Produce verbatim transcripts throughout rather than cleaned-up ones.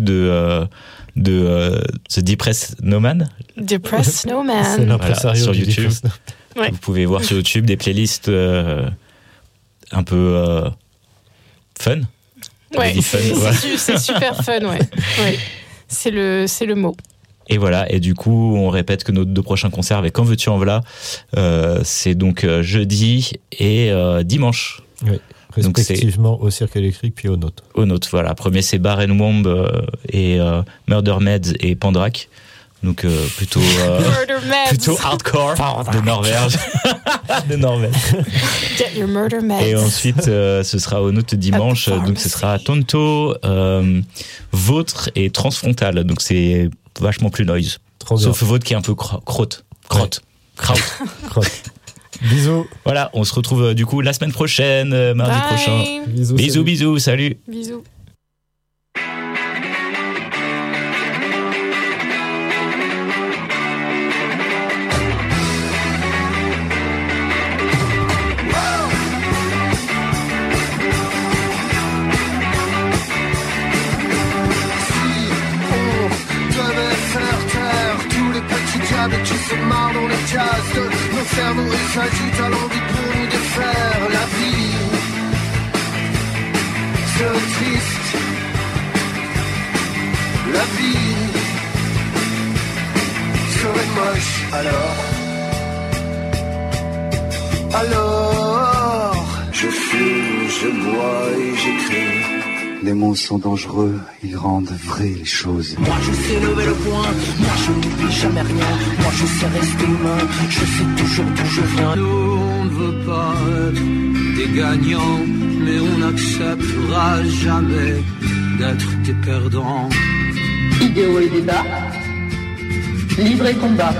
de euh, de euh, The Depressed Snowman. Depressed Snowman. C'est l'impresario voilà, sur du YouTube. Ouais. Vous pouvez voir sur YouTube des playlists euh, un peu euh, fun. Ouais, dit fun, c'est, voilà. c'est, su- c'est super fun, ouais. ouais. C'est le, c'est le mot. Et voilà, et du coup, on répète que nos deux prochains concerts avec Quand veux-tu en voilà, euh, c'est donc euh, jeudi et euh, dimanche. Oui, respectivement au Cirque électrique puis au Note. Au Note, voilà. Premier, c'est Barenwomb euh, et euh, Murder Meds et Pandrak. Donc euh, plutôt euh, Murder Meds. plutôt hardcore de Norvège. de Norvège. Get your murder meds. Et ensuite, euh, ce sera au Note dimanche. Donc ce sera Tonto, euh, Vôtre et Transfrontal. Donc c'est vachement plus noise. Trop bien. Sauf Vôtre qui est un peu cro- crotte. Crotte. Crotte. Crotte. Bisous. Voilà, on se retrouve euh, du coup la semaine prochaine, euh, mardi Bye. prochain. Bisous. Bisous, salut. bisous, salut. Bisous. Qui se marrent dans les cases de nos cerveaux et s'agitent à l'envie pour nous défaire. La vie serait triste. La vie serait moche. Alors, alors, je fume, je bois et j'écris. Les mots sont dangereux, ils rendent vraies les choses. Moi je sais lever le poing, moi je n'oublie jamais rien. Moi je sais rester humain, je sais toujours d'où je viens. Nous on ne veut pas être des gagnants, mais on n'acceptera jamais d'être des perdants. Idéo et débat, livre et combat.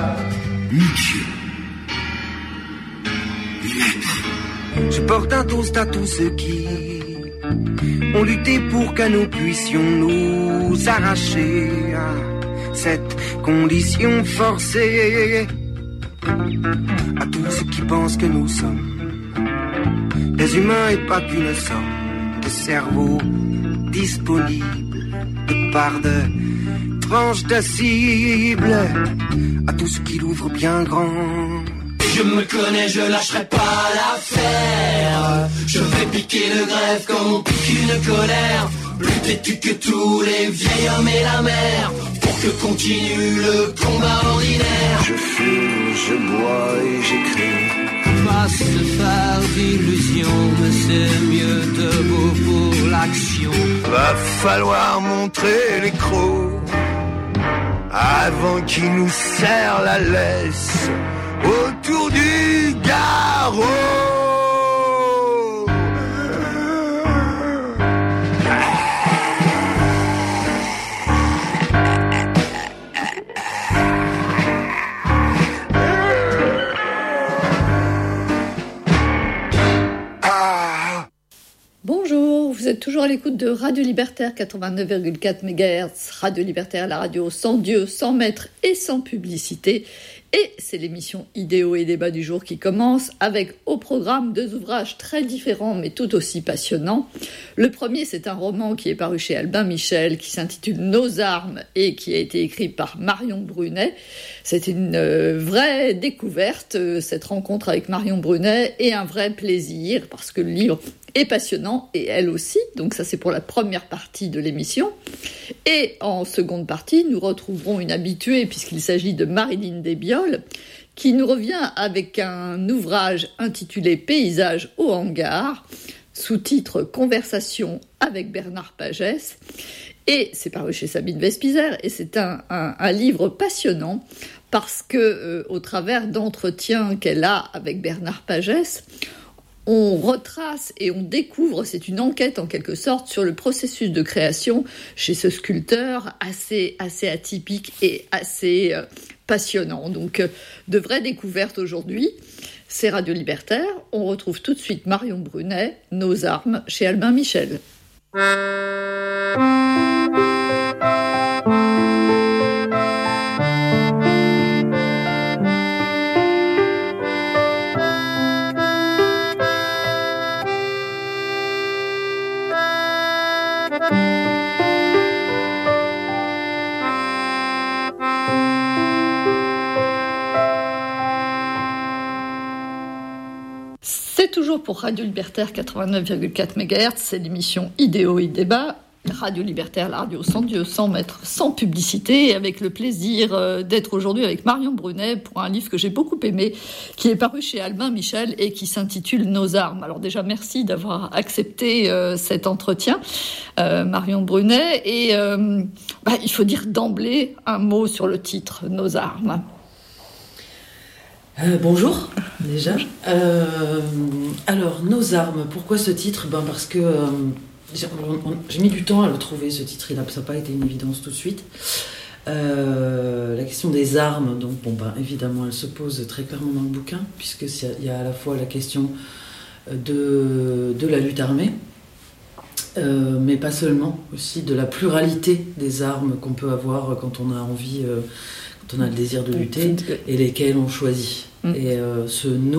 Je porte un toast à tous ceux qui ont lutté pour que nous puissions nous arracher à cette condition forcée. À tous ceux qui pensent que nous sommes des humains et pas qu'une somme de cerveaux disponibles de part de tranches de cible. À tous ceux qui l'ouvrent bien grand. Je me connais, je lâcherai pas l'affaire. Je vais piquer le greffe comme on pique une colère. Plus têtu que tous les vieils hommes et la mer. Pour que continue le combat ordinaire. Je fume, je bois et j'écris. Pas se faire d'illusions, mais c'est mieux debout pour l'action. Va falloir montrer les crocs avant qu'ils nous serrent la laisse autour du garrot. Bonjour, vous êtes toujours à l'écoute de Radio Libertaire quatre-vingt-neuf virgule quatre mégahertz. Radio Libertaire, la radio sans Dieu, sans maître et sans publicité. Et c'est l'émission Idéo et débat du jour qui commence avec au programme deux ouvrages très différents mais tout aussi passionnants. Le premier, c'est un roman qui est paru chez Albin Michel qui s'intitule Nos armes et qui a été écrit par Marion Brunet. C'est une euh, vraie découverte, euh, cette rencontre avec Marion Brunet, et un vrai plaisir parce que le livre est passionnant et elle aussi. Donc ça, c'est pour la première partie de l'émission. Et en seconde partie, nous retrouverons une habituée puisqu'il s'agit de Marilyn Desbioles qui nous revient avec un ouvrage intitulé Paysages au hangar, sous-titre Conversation avec Bernard Pagès. Et c'est paru chez Sabine Vespizer et c'est un, un, un livre passionnant parce que, euh, au travers d'entretiens qu'elle a avec Bernard Pagès, on retrace et on découvre, c'est une enquête en quelque sorte sur le processus de création chez ce sculpteur assez, assez atypique et assez euh, passionnant. Donc, euh, de vraies découvertes aujourd'hui. C'est Radio Libertaire. On retrouve tout de suite Marion Brunet, Nos armes, chez Albin Michel. toujours pour Radio Libertaire quatre-vingt-neuf virgule quatre mégahertz, c'est l'émission Idéo et Débat. Radio Libertaire, la radio sans Dieu, sans maître, sans publicité, et avec le plaisir euh, d'être aujourd'hui avec Marion Brunet pour un livre que j'ai beaucoup aimé, qui est paru chez Albin Michel et qui s'intitule Nos armes. Alors déjà, merci d'avoir accepté euh, cet entretien, euh, Marion Brunet. Et euh, bah, il faut dire d'emblée un mot sur le titre, Nos armes. Euh, bonjour, déjà. Euh, alors, Nos armes, pourquoi ce titre ? Ben parce que... Euh, J'ai mis du temps à le trouver, ce titre, ça n'a pas été une évidence tout de suite. Euh, la question des armes, donc, bon, ben, évidemment, elle se pose très clairement dans le bouquin, puisqu'il y a à la fois la question de, de la lutte armée, euh, mais pas seulement, aussi de la pluralité des armes qu'on peut avoir quand on a envie, euh, quand on a le désir de lutter, et lesquelles on choisit. Mmh. Et euh, ce « nous »,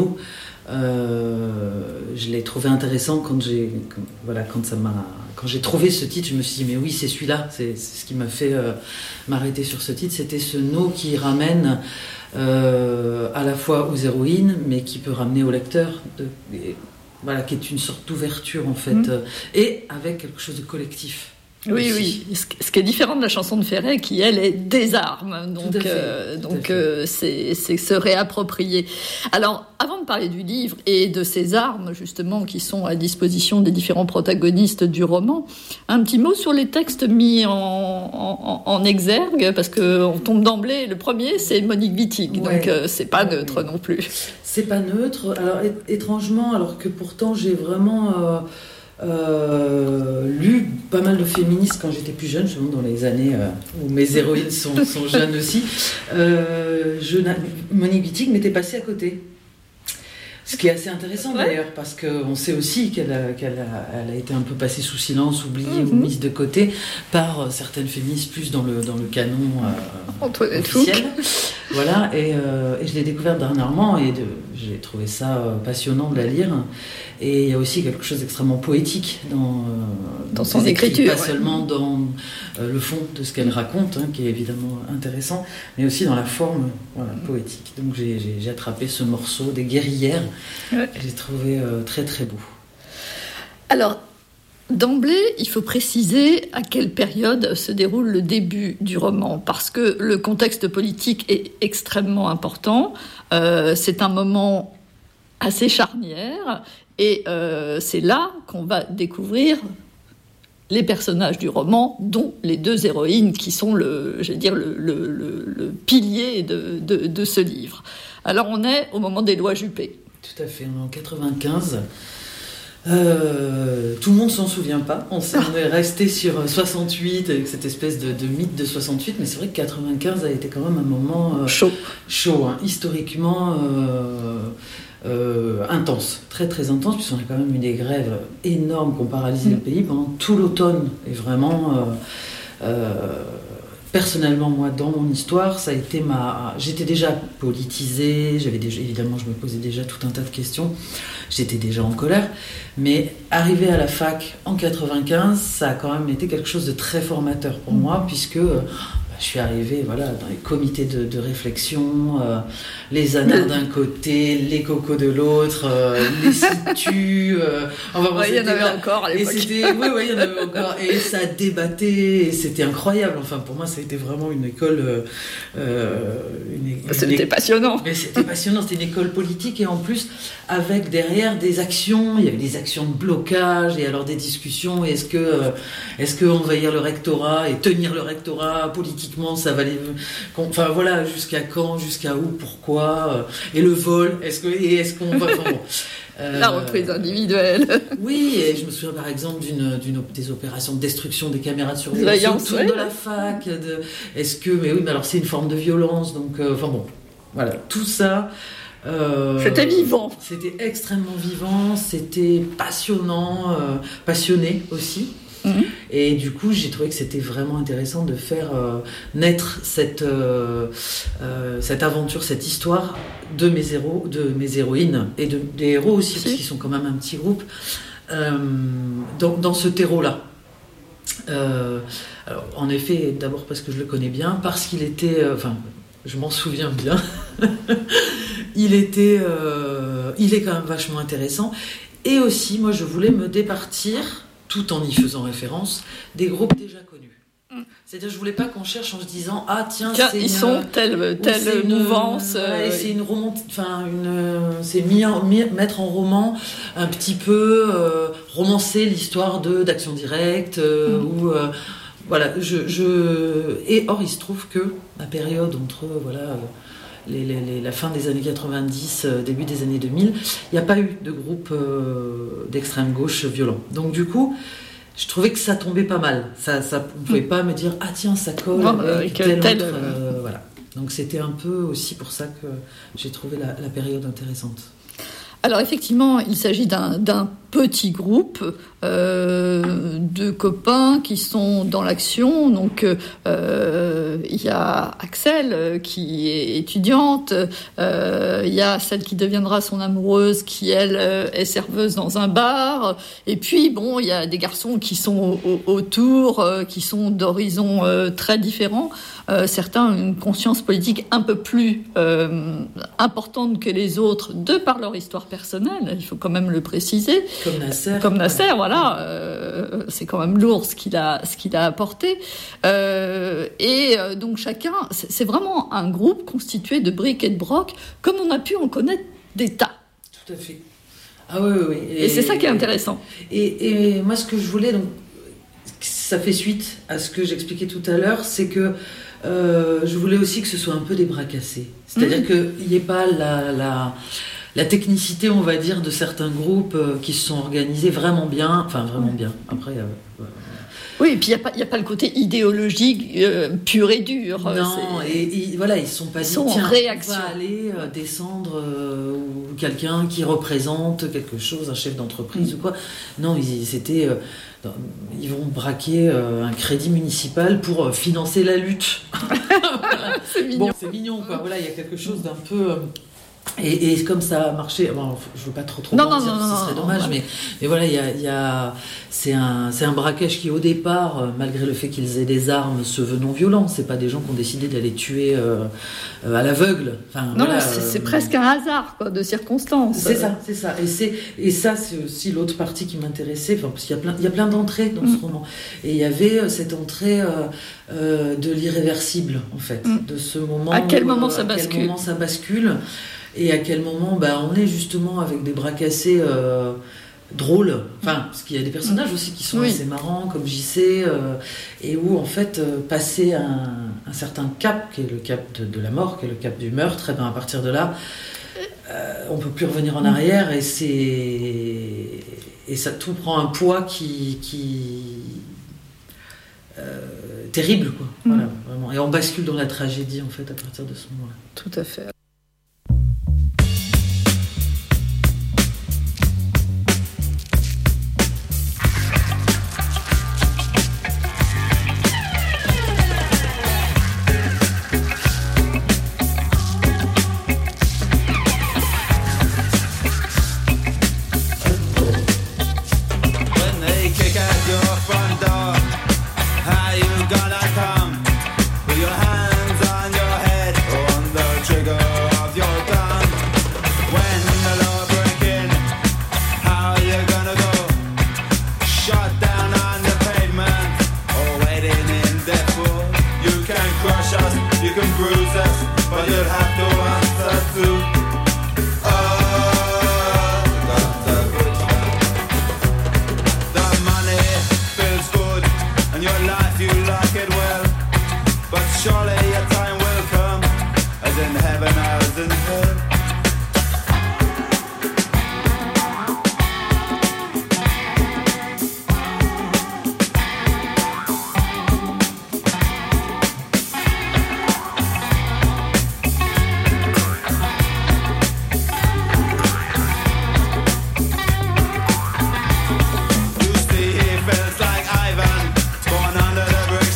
Euh, je l'ai trouvé intéressant quand j'ai, quand, voilà, quand ça m'a, quand j'ai trouvé ce titre, je me suis dit mais oui c'est celui-là, c'est, c'est ce qui m'a fait euh, m'arrêter sur ce titre. C'était ce no qui ramène euh, à la fois aux héroïnes, mais qui peut ramener au lecteur, de, et, voilà, qui est une sorte d'ouverture en fait, mmh. euh, et avec quelque chose de collectif. Oui, aussi. oui. Ce qui est différent de la chanson de Ferret, qui elle est des armes, donc euh, donc euh, c'est c'est se réapproprier. Alors, avant de parler du livre et de ces armes justement qui sont à disposition des différents protagonistes du roman, un petit mot sur les textes mis en en, en exergue, parce que on tombe d'emblée. Le premier, c'est Monique Wittig, ouais. donc euh, c'est pas neutre ouais. non plus. C'est pas neutre. Alors étrangement, alors que pourtant j'ai vraiment euh, Euh, lu pas mal de féministes quand j'étais plus jeune, justement dans les années euh, où mes héroïnes sont, sont jeunes aussi. Euh, je, Monique Wittig m'était passée à côté. Ce qui est assez intéressant ouais. d'ailleurs, parce qu'on sait aussi qu'elle a, qu'elle a, elle a été un peu passée sous silence, oubliée mm-hmm. ou mise de côté par euh, certaines féministes plus dans le, dans le canon euh, officiel. Voilà, et, euh, et je l'ai découverte dernièrement et de, j'ai trouvé ça euh, passionnant de la lire. Et il y a aussi quelque chose d'extrêmement poétique dans, euh, dans son écriture. Pas ouais. seulement dans euh, le fond de ce qu'elle raconte, hein, qui est évidemment intéressant, mais aussi dans la forme voilà, poétique. Donc j'ai, j'ai, j'ai attrapé ce morceau des guerrières, ouais. que j'ai trouvé euh, très très beau. Alors, d'emblée, il faut préciser à quelle période se déroule le début du roman, parce que le contexte politique est extrêmement important. Euh, c'est un moment assez charnière, et euh, c'est là qu'on va découvrir les personnages du roman, dont les deux héroïnes qui sont le, je vais dire, le, le, le, le pilier de, de, de ce livre. Alors on est au moment des lois Juppé. Tout à fait, on est en quatre-vingt-quinze. Euh, tout le monde s'en souvient pas. On, on est resté sur soixante-huit avec cette espèce de, de mythe de soixante-huit, mais c'est vrai que quatre-vingt-quinze a été quand même un moment euh, chaud, chaud, hein, historiquement euh, euh, intense, très très intense, puisqu'on a quand même eu des grèves énormes qui ont paralysé mmh. le pays pendant tout l'automne. Et vraiment, euh, euh, personnellement, moi, dans mon histoire, ça a été ma. J'étais déjà politisée, j'avais déjà, évidemment, je me posais déjà tout un tas de questions. J'étais déjà en colère, mais arrivé à la fac en quatre-vingt-quinze, ça a quand même été quelque chose de très formateur pour mmh. moi, puisque euh, bah, je suis arrivée voilà, dans les comités de, de réflexion, euh, les anards d'un côté, les cocos de l'autre, euh, les situs. Euh, enfin, ouais, il y en avait là, encore à l'époque. Et c'était, oui, oui, il y en avait encore. Et ça débattait, et c'était incroyable. Enfin, pour moi, ça a été vraiment une école. Euh, euh, une, une, c'était une, passionnant. Mais c'était passionnant, c'était une école politique, et en plus, avec derrière des actions, il y avait des actions de blocage, et alors des discussions. Est-ce que, euh, est-ce que envahir le rectorat et tenir le rectorat politiquement, ça valait. Enfin, voilà, jusqu'à quand, jusqu'à où, pourquoi, euh, et le vol, est-ce que, et est-ce qu'on va. Enfin, bon. Euh, La reprise individuelle. Oui, et je me souviens par exemple d'une, d'une des opérations de destruction des caméras de surveillance autour ouais. de la fac. De, est-ce que, mais oui, mais alors c'est une forme de violence, donc, euh, enfin bon, voilà, tout ça. Euh, c'était vivant. C'était extrêmement vivant, c'était passionnant, euh, passionné aussi. Mmh. Et du coup, j'ai trouvé que c'était vraiment intéressant de faire euh, naître cette, euh, euh, cette aventure, cette histoire de mes héros, de mes héroïnes et de, des héros aussi, si. Parce qu'ils sont quand même un petit groupe, euh, dans, dans ce terreau-là. Euh, alors, en effet, d'abord parce que je le connais bien, parce qu'il était, euh, enfin, je m'en souviens bien. Il était euh, euh, il est quand même vachement intéressant. Et aussi, moi, je voulais me départir, tout en y faisant référence, des groupes déjà connus. C'est-à-dire, je voulais pas qu'on cherche en se disant ah tiens, tiens c'est ils une, sont telle telle c'est une, mouvance, ouais, euh, c'est une remonte, enfin une, c'est mis en, mis, mettre en roman un petit peu euh, romancer l'histoire de d'Action Directe euh, mm. ou euh, voilà, je, je et or il se trouve que la période entre voilà euh, les, les, les, la fin des années quatre-vingt-dix, euh, début des années deux mille, il n'y a pas eu de groupe euh, d'extrême gauche violent. Donc du coup, je trouvais que ça tombait pas mal. Ça, ça, on ne pouvait pas me dire ah tiens ça colle non, avec tel, tel tel autre, euh, voilà. Donc c'était un peu aussi pour ça que j'ai trouvé la, la période intéressante. Alors effectivement, il s'agit d'un, d'un petit groupe euh, de copains qui sont dans l'action. Donc euh, il y a Axel qui est étudiante, euh, il y a celle qui deviendra son amoureuse qui elle est serveuse dans un bar. Et puis bon, il y a des garçons qui sont au, au, autour, euh, qui sont d'horizons euh, très différents. Euh, certains ont une conscience politique un peu plus euh, importante que les autres de par leur histoire personnelle, il faut quand même le préciser. Comme Nasser. Comme Nasser, ouais. Voilà, euh, c'est quand même lourd ce qu'il a, ce qu'il a apporté. Euh, et euh, donc chacun, c'est, c'est vraiment un groupe constitué de briques et de brocs, comme on a pu en connaître des tas. Tout à fait. Ah oui, oui, oui. Et, et c'est ça qui est intéressant. Et, et moi, ce que je voulais, donc, ça fait suite à ce que j'expliquais tout à l'heure, c'est que Euh, je voulais aussi que ce soit un peu des bras cassés. C'est-à-dire mmh. qu'il n'y ait pas la, la, la technicité, on va dire, de certains groupes euh, qui se sont organisés vraiment bien. Enfin, vraiment bien. Après... Euh, euh, oui, et puis il n'y a, a pas le côté idéologique euh, pur et dur. Non, et, et voilà, ils ne sont pas ils dit, sont tiens, en réaction. on va aller euh, descendre euh, ou quelqu'un qui représente quelque chose, un chef d'entreprise mmh. ou quoi. Non, ils, c'était... Euh, ils vont braquer euh, un crédit municipal pour euh, financer la lutte. Voilà. C'est mignon. Bon, c'est mignon, quoi. Voilà, il y a quelque chose d'un peu... Euh, et, et comme ça a marché... Bon, je ne veux pas trop trop non, dire, non, non, ce serait non, dommage, non, mais, mais voilà, il y a, il y a, c'est, un, c'est un braquage qui, au départ, euh, malgré le fait qu'ils aient des armes, se veut non violent. Ce n'est pas des gens qui ont décidé d'aller tuer euh, euh, à l'aveugle. Enfin, non, voilà, c'est, euh, c'est presque un hasard, quoi, de circonstances. C'est ça, c'est ça. Et, c'est, et ça, c'est aussi l'autre partie qui m'intéressait, enfin, parce qu'il y a plein, il y a plein d'entrées dans mm. ce roman. Et il y avait euh, cette entrée euh, euh, de l'irréversible, en fait, mm. de ce moment... À quel moment euh, ça à bascule quel moment ça bascule et à quel moment bah, on est justement avec des bras cassés euh, drôles, enfin, parce qu'il y a des personnages aussi qui sont oui. assez marrants, comme J C, euh, et où en fait, euh, passer un, un certain cap, qui est le cap de, de la mort, qui est le cap du meurtre, et ben à partir de là, euh, on ne peut plus revenir en arrière, et c'est et ça tout prend un poids qui... qui euh, terrible, quoi. Mm. Voilà, vraiment. Et on bascule dans la tragédie, en fait, à partir de ce moment-là. Tout à fait.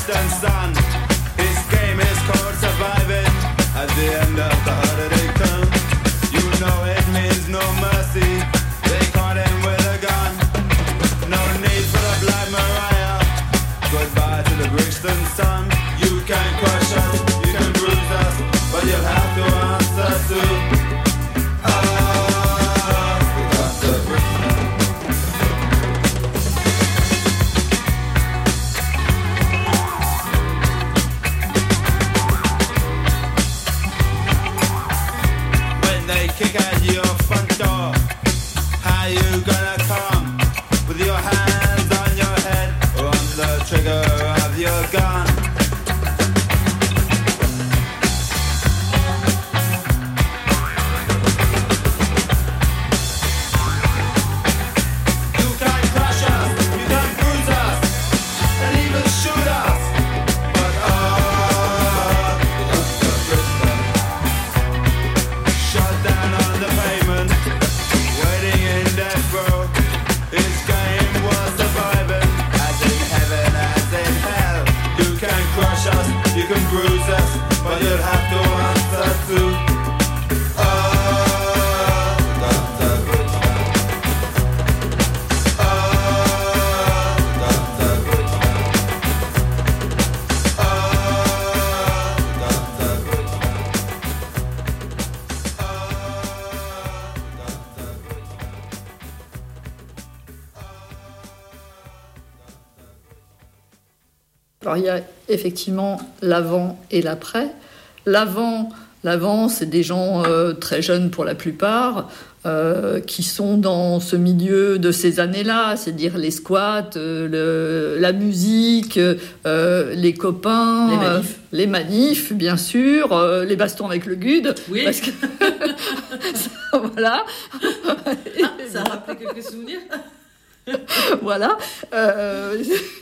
At the end of the holiday comes You can bruise us, but you'll have to answer to. Alors il y a effectivement l'avant et l'après. L'avant, l'avant c'est des gens euh, très jeunes pour la plupart, euh, qui sont dans ce milieu de ces années-là, c'est-à-dire les squats, euh, le, la musique, euh, les copains, les manifs, euh, les manifs bien sûr, euh, les bastons avec le gude. Oui. Parce que ça, voilà. Ah, ça a rappelé quelques souvenirs. Voilà. Euh,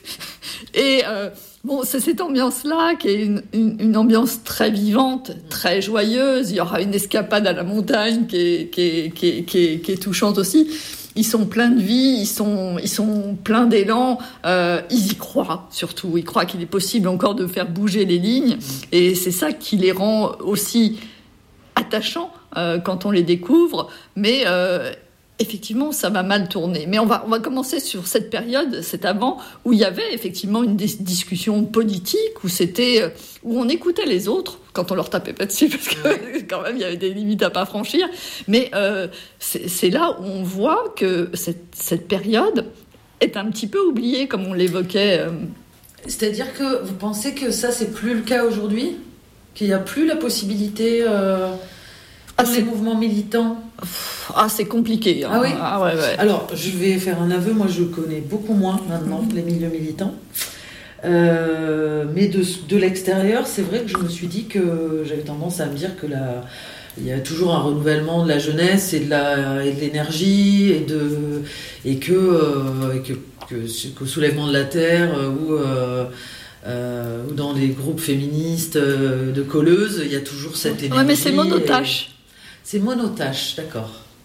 et euh, bon, c'est cette ambiance-là qui est une, une, une ambiance très vivante, très joyeuse. Il y aura une escapade à la montagne qui est, qui est, qui est, qui est, qui est touchante aussi. Ils sont pleins de vie, ils sont, ils sont pleins d'élan. Euh, ils y croient surtout. Ils croient qu'il est possible encore de faire bouger les lignes. Et c'est ça qui les rend aussi attachants euh, quand on les découvre. Mais euh, effectivement, ça va mal tourner. Mais on va, on va commencer sur cette période, cet avant, où il y avait effectivement une dis- discussion politique, où, c'était, où on écoutait les autres, quand on leur tapait pas dessus, parce que quand même, il y avait des limites à pas franchir. Mais euh, c'est, c'est là où on voit que cette, cette période est un petit peu oubliée, comme on l'évoquait. Euh... C'est-à-dire que vous pensez que ça, c'est plus le cas aujourd'hui ? Qu'il n'y a plus la possibilité... Euh... Ah, ces mouvements militants. Ah, c'est compliqué. Hein. Ah oui. Ah ouais, ouais. Alors, je vais faire un aveu. Moi, je connais beaucoup moins maintenant les milieux militants. Euh, mais de, de l'extérieur, c'est vrai que je me suis dit que j'avais tendance à me dire que la, il y a toujours un renouvellement de la jeunesse et de, la, et de l'énergie et, de, et que, euh, et que, que qu'au soulèvement de la terre euh, ou euh, euh, ou dans les groupes féministes euh, de colleuses, il y a toujours cette énergie. Ouais, mais c'est monotache. Et... C'est monotache, d'accord.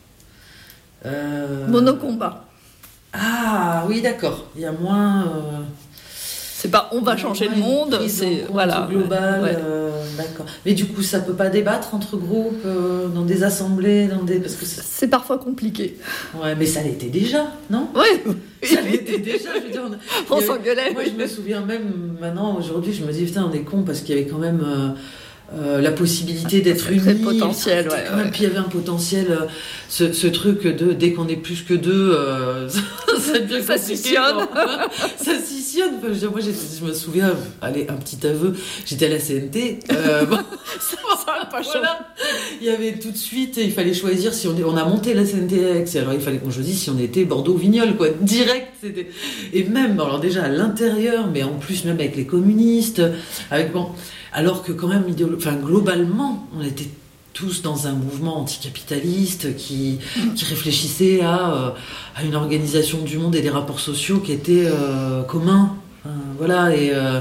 Euh... Monocombat. Ah oui, d'accord. Il y a moins. Euh... C'est pas on va changer le monde, c'est voilà global. Ouais. Euh, d'accord. Mais du coup, ça peut pas débattre entre groupes, euh, dans des assemblées, dans des parce que c'est... c'est parfois compliqué. Ouais, mais ça l'était déjà, non ? Ouais. Ça l'était déjà. Je veux dire, on on s'engueulait. Moi, je me souviens même maintenant aujourd'hui, je me dis putain, on est con parce qu'il y avait quand même. Euh, Euh, la possibilité d'être unis, très potentiel, ouais, quand même, ouais. Puis il y avait un potentiel, euh, ce, ce truc de dès qu'on est plus que deux, euh, ça devient ça scissionne, ça scissionne. Enfin, je, moi, je me souviens, allez, un petit aveu, j'étais à la C N T, euh, bon, ça, ça a pas changé. Voilà. Il y avait tout de suite, il fallait choisir si on est, on a monté la C N T X, alors il fallait qu'on choisisse si on était Bordeaux-Vignol, quoi, direct. C'était, et même, alors déjà à l'intérieur, mais en plus même avec les communistes, avec bon. Alors que quand même, idéolo- enfin, globalement, on était tous dans un mouvement anticapitaliste qui, qui réfléchissait à, euh, à une organisation du monde et des rapports sociaux qui étaient euh, communs. Euh, voilà, et, euh,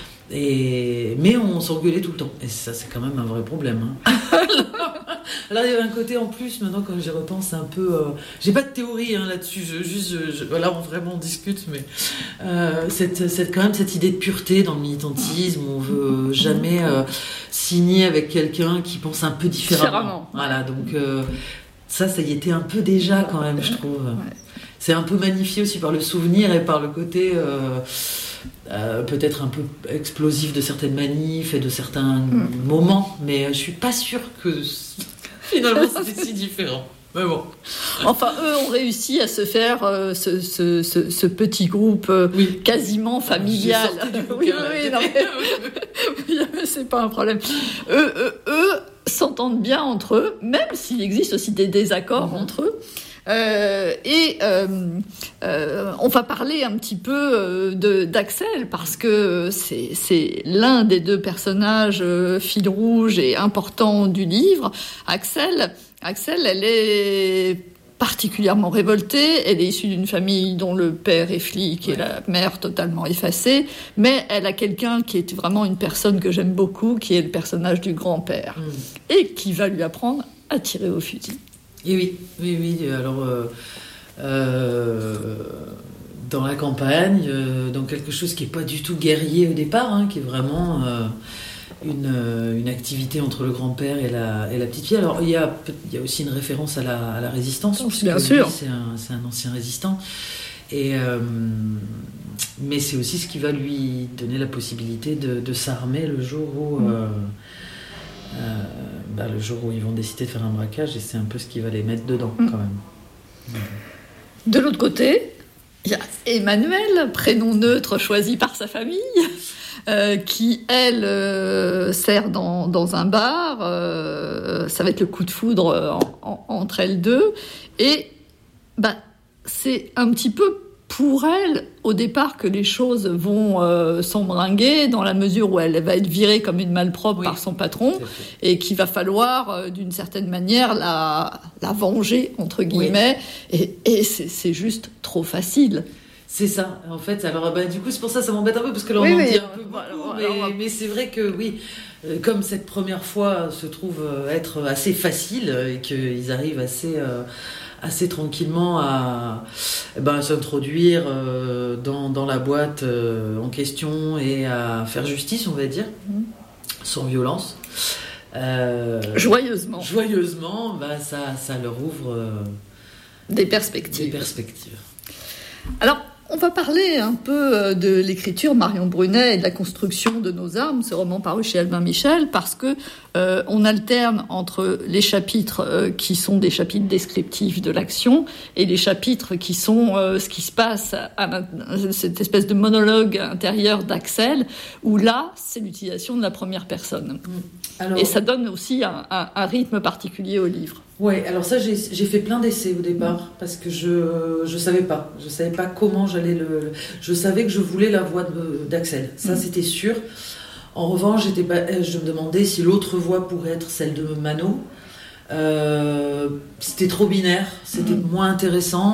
et, mais on s'engueulait tout le temps. Et ça, c'est quand même un vrai problème. Hein. Alors, il y avait un côté en plus, maintenant, quand j'y repense, un peu. Euh, j'ai pas de théorie hein, là-dessus, je, juste, je, je, voilà, on vraiment on discute, mais euh, cette, cette, quand même cette idée de pureté dans le militantisme, on veut jamais euh, signer avec quelqu'un qui pense un peu différemment. différemment. Voilà, donc euh, ça, ça y était un peu déjà quand même, je trouve. Ouais. C'est un peu magnifié aussi par le souvenir et par le côté. Euh, Euh, peut-être un peu explosif de certaines manifs et de certains mmh. moments, mais je suis pas sûre que finalement c'était si différent. Mais bon. Enfin, eux ont réussi à se faire euh, ce, ce, ce, ce petit groupe euh, oui. quasiment familial. Oui, oui, non, mais... c'est pas un problème. Eux, eux, eux s'entendent bien entre eux, même s'il existe aussi des désaccords mmh. entre eux. Euh, et euh, euh, on va parler un petit peu euh, de, d'Axel parce que c'est, c'est l'un des deux personnages euh, fil rouge et important du livre. Axel, Axel, elle est particulièrement révoltée. Elle est issue d'une famille dont le père est flic et ouais. la mère totalement effacée. Mais elle a quelqu'un qui est vraiment une personne que j'aime beaucoup, qui est le personnage du grand-père mmh. et qui va lui apprendre à tirer au fusil. Et oui, oui, oui. Alors, euh, euh, dans la campagne, euh, dans quelque chose qui n'est pas du tout guerrier au départ, hein, qui est vraiment euh, une, euh, une activité entre le grand-père et la, et la petite fille. Alors il y a, il y a aussi une référence à la, à la résistance, parce bien sûr. Lui, c'est, un, c'est un ancien résistant. Et, euh, mais c'est aussi ce qui va lui donner la possibilité de, de s'armer le jour où... Euh, euh, bah, le jour où ils vont décider de faire un braquage, et c'est un peu ce qui va les mettre dedans, quand même. De l'autre côté, il y a Emmanuelle, prénom neutre choisi par sa famille, euh, qui, elle, euh, sert dans, dans un bar. Euh, ça va être le coup de foudre en, en, entre elles deux. Et bah, c'est un petit peu pour elle, au départ, que les choses vont euh, s'embringuer, dans la mesure où elle va être virée comme une malpropre oui. par son patron, et qu'il va falloir, euh, d'une certaine manière, la, la venger, entre guillemets, oui. et, et c'est, c'est juste trop facile. C'est ça, en fait. Alors, bah, du coup, c'est pour ça que ça m'embête un peu, parce que là, on oui, en oui, dit un peu voilà, beaucoup, voilà, mais, voilà. mais c'est vrai que, oui, euh, comme cette première fois se trouve euh, être assez facile, et qu'ils arrivent assez... Euh, assez tranquillement à, eh ben, à s'introduire euh, dans, dans la boîte euh, en question et à faire justice, on va dire, mmh. sans violence. Euh, joyeusement. Joyeusement, bah, ça, ça leur ouvre euh, des perspectives. Des perspectives. Alors, on va parler un peu de l'écriture Marion Brunet et de la construction de nos armes, ce roman paru chez Albin Michel, parce que euh, on alterne entre les chapitres euh, qui sont des chapitres descriptifs de l'action et les chapitres qui sont euh, ce qui se passe à, à cette espèce de monologue intérieur d'Axel, où là, c'est l'utilisation de la première personne. Alors, et ça donne aussi un, un, un rythme particulier au livre. Ouais, alors ça, j'ai, j'ai fait plein d'essais au départ, parce que je je savais pas. Je savais pas comment j'allais le... Je savais que je voulais la voix de, d'Axel. Ça, mmh. c'était sûr. En revanche, j'étais pas, je me demandais si l'autre voix pourrait être celle de Mano. Euh, c'était trop binaire, c'était mmh. moins intéressant.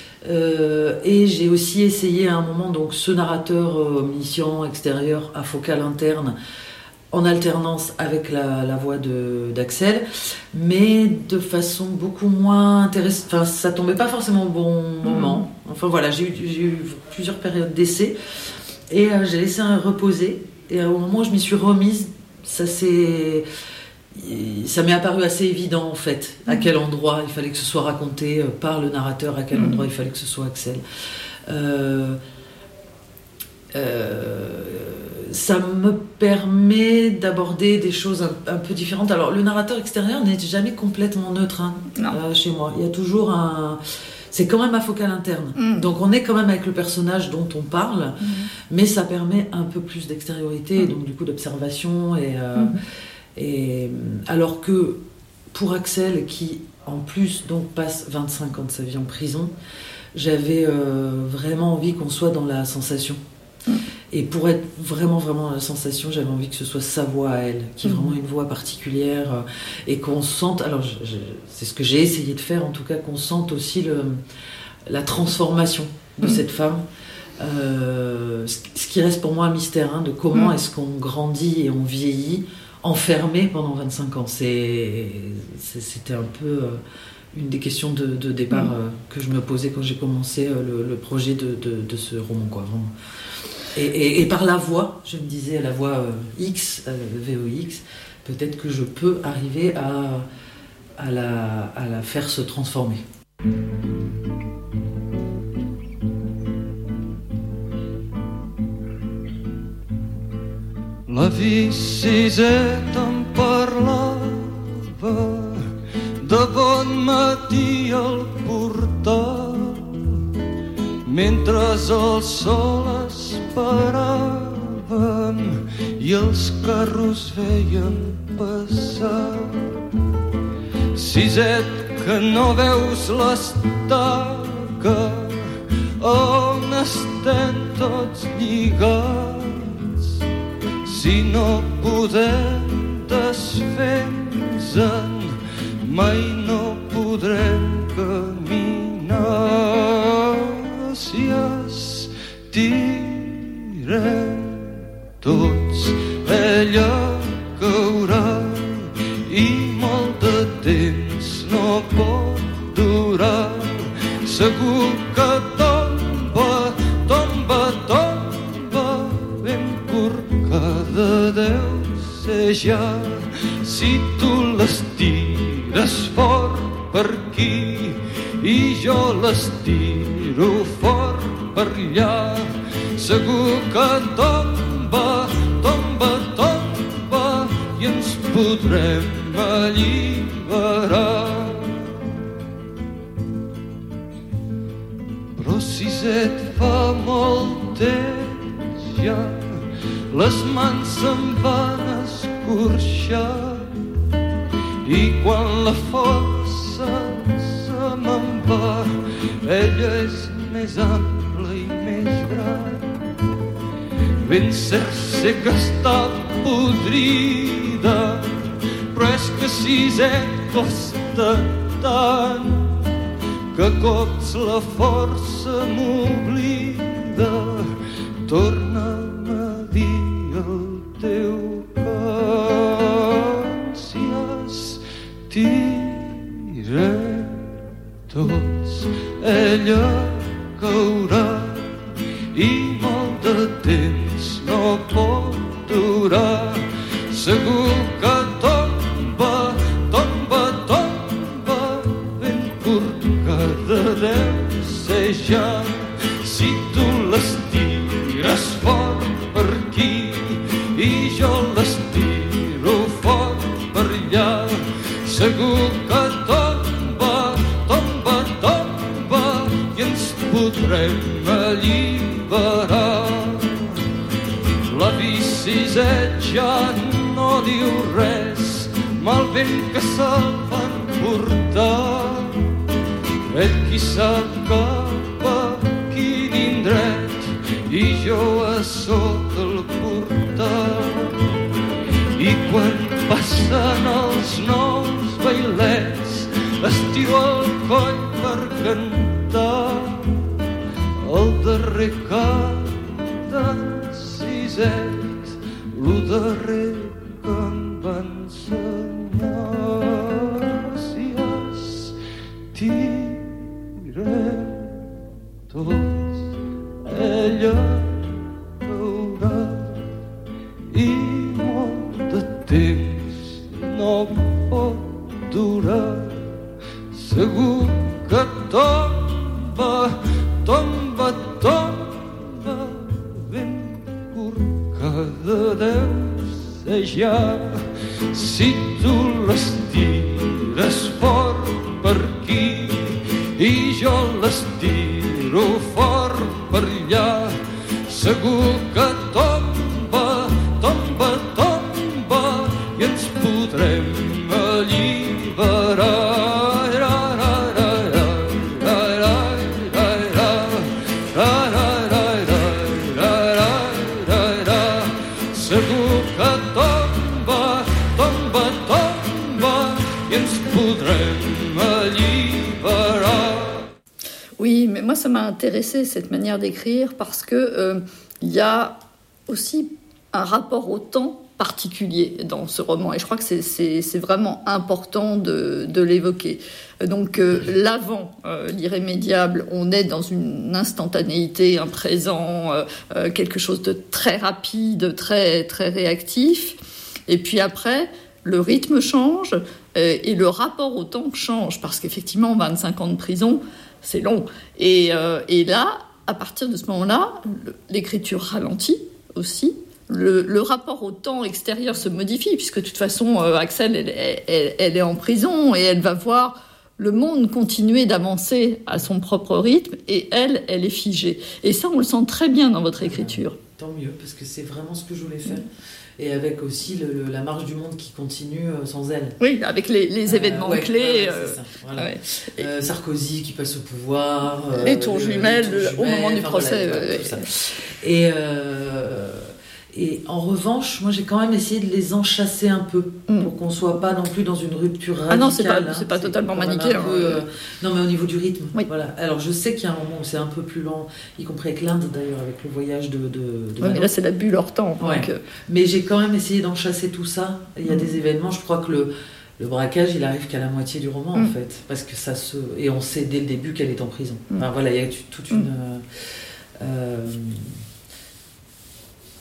Euh, et j'ai aussi essayé à un moment, donc, ce narrateur euh, omniscient, extérieur, à focale interne, en alternance avec la, la voix de, d'Axel, mais de façon beaucoup moins intéressante. Enfin, ça tombait pas forcément au bon moment. Enfin voilà, j'ai eu, j'ai eu plusieurs périodes d'essai, et euh, j'ai laissé un reposer. Et au moment où je m'y suis remise, ça s'est, ça m'est apparu assez évident en fait, à quel endroit il fallait que ce soit raconté par le narrateur, à quel mmh. endroit il fallait que ce soit Axel. Euh, euh, ça me permet d'aborder des choses un, un peu différentes. Alors, le narrateur extérieur n'est jamais complètement neutre hein, euh, chez moi. Il y a toujours un... C'est quand même à focale interne. Mm. Donc, on est quand même avec le personnage dont on parle, mm. mais ça permet un peu plus d'extériorité, mm. donc du coup d'observation. Et, euh, mm. et, alors que pour Axel, qui en plus donc, passe vingt-cinq ans de sa vie en prison, j'avais euh, vraiment envie qu'on soit dans la sensation. Mm. Et pour être vraiment, vraiment dans la sensation, j'avais envie que ce soit sa voix à elle, qui est mmh. vraiment une voix particulière, euh, et qu'on sente, alors je, je, c'est ce que j'ai essayé de faire en tout cas, qu'on sente aussi le, la transformation de mmh. cette femme, euh, ce, ce qui reste pour moi un mystère, hein, de comment mmh. est-ce qu'on grandit et on vieillit enfermé pendant vingt-cinq ans. C'est, c'est, c'était un peu euh, une des questions de, de départ mmh. euh, que je me posais quand j'ai commencé euh, le, le projet de, de, de ce roman, quoi, vraiment. Et, et, et par la voix, je me disais, la voix euh, X, euh, V O X, peut-être que je peux arriver à, à, la, à la faire se transformer. La visiseta em parlava de bon matí al portal, mentre el sol esperaven i els carros veien passar. Siset, que no veus l'estaca on estem tots lligats, si no podem desfer-nos-en mai no podrem caminar. Si estirem tots, ella caurà i molt de temps no pot durar. Segur que tomba trossejar. Si tu les tires fort per aquí i jo les tiro fort per allà, segur que tomba, tomba, tomba i ens podrem alliberar. Però si et fa molt temps ja les mans se'm van escorxar i quan la força se me'n va, ella és més ampla i més gran. Ben cert sé que està podrida, però és que si et costa tant que cops la força m'oblida. Torna'm a dir el teu cant, si estirem tots, ella caurà i molt de temps no pot durar. Segur que tomba, tomba, tomba, ben corcada deu ser ja. Si tu les tires fort per aquí i jo les tiro fort per allà, segur que tomba, tomba, tomba i ens podrem alliberar. La biciseta ja no diu res, mal vent que se'l van portar. Ell qui sap cap a quin indret i jo a sota el portal. I quan passen els nous bailets estiro el coll per cantar el darrer cant d'en Siset, lo darrer que em va ensenyar. Si estirem tots, ella caurà i molt de temps no pot durar. Segur que tomba, tomba, tomba, ben corcada deu ser ja. Si tu les tires fort per aquí i jo les tiro fort per allà, segur que tomba, tomba, tomba i ens podrem alliberar. Segur que tomba, tomba, tomba i ens podrem alliberar. Oui, mais moi ça m'a intéressé cette manière d'écrire parce que euh, il y a aussi un rapport au temps particulier dans ce roman et je crois que c'est, c'est, c'est vraiment important de, de l'évoquer. Donc euh, l'avant, euh, l'irrémédiable, on est dans une instantanéité, un présent, euh, euh, quelque chose de très rapide, très, très réactif. Et puis après, le rythme change euh, et le rapport au temps change parce qu'effectivement, vingt-cinq ans de prison, c'est long. Et, euh, et là, à partir de ce moment-là, l'écriture ralentit aussi. Le, le rapport au temps extérieur se modifie, puisque de toute façon, euh, Axel, elle, elle, elle est en prison et elle va voir le monde continuer d'avancer à son propre rythme, et elle, elle est figée. Et ça, on le sent très bien dans votre écriture. Tant mieux, parce que c'est vraiment ce que je voulais faire. Et avec aussi le, le, la marche du monde qui continue euh, sans elle. Oui, avec les, les événements euh, ouais, Ouais, clés. ouais, c'est ça, voilà. Ouais. Euh, Sarkozy qui passe au pouvoir. Euh, les tours jumelles, les tours au moment du enfin, procès. Voilà, ouais. tout ça. Et... Euh, Et en revanche, moi j'ai quand même essayé de les enchasser un peu mm. pour qu'on soit pas non plus dans une rupture radicale. Ah non, c'est pas, hein. c'est pas c'est totalement manichéen. Peu, euh, non, mais au niveau du rythme. Oui. Voilà. Alors je sais qu'il y a un moment où c'est un peu plus lent, y compris avec l'Inde d'ailleurs, avec le voyage de. de, de ouais, mais là c'est la bulle hors temps. Ouais. Donc... Mais j'ai quand même essayé d'enchasser tout ça. Il y a mm. des événements, je crois que le. Le braquage, il arrive qu'à la moitié du roman, mm. en fait. Parce que ça se. Et on sait dès le début qu'elle est en prison. Mm. Enfin voilà, il y a toute une. Mm. Euh,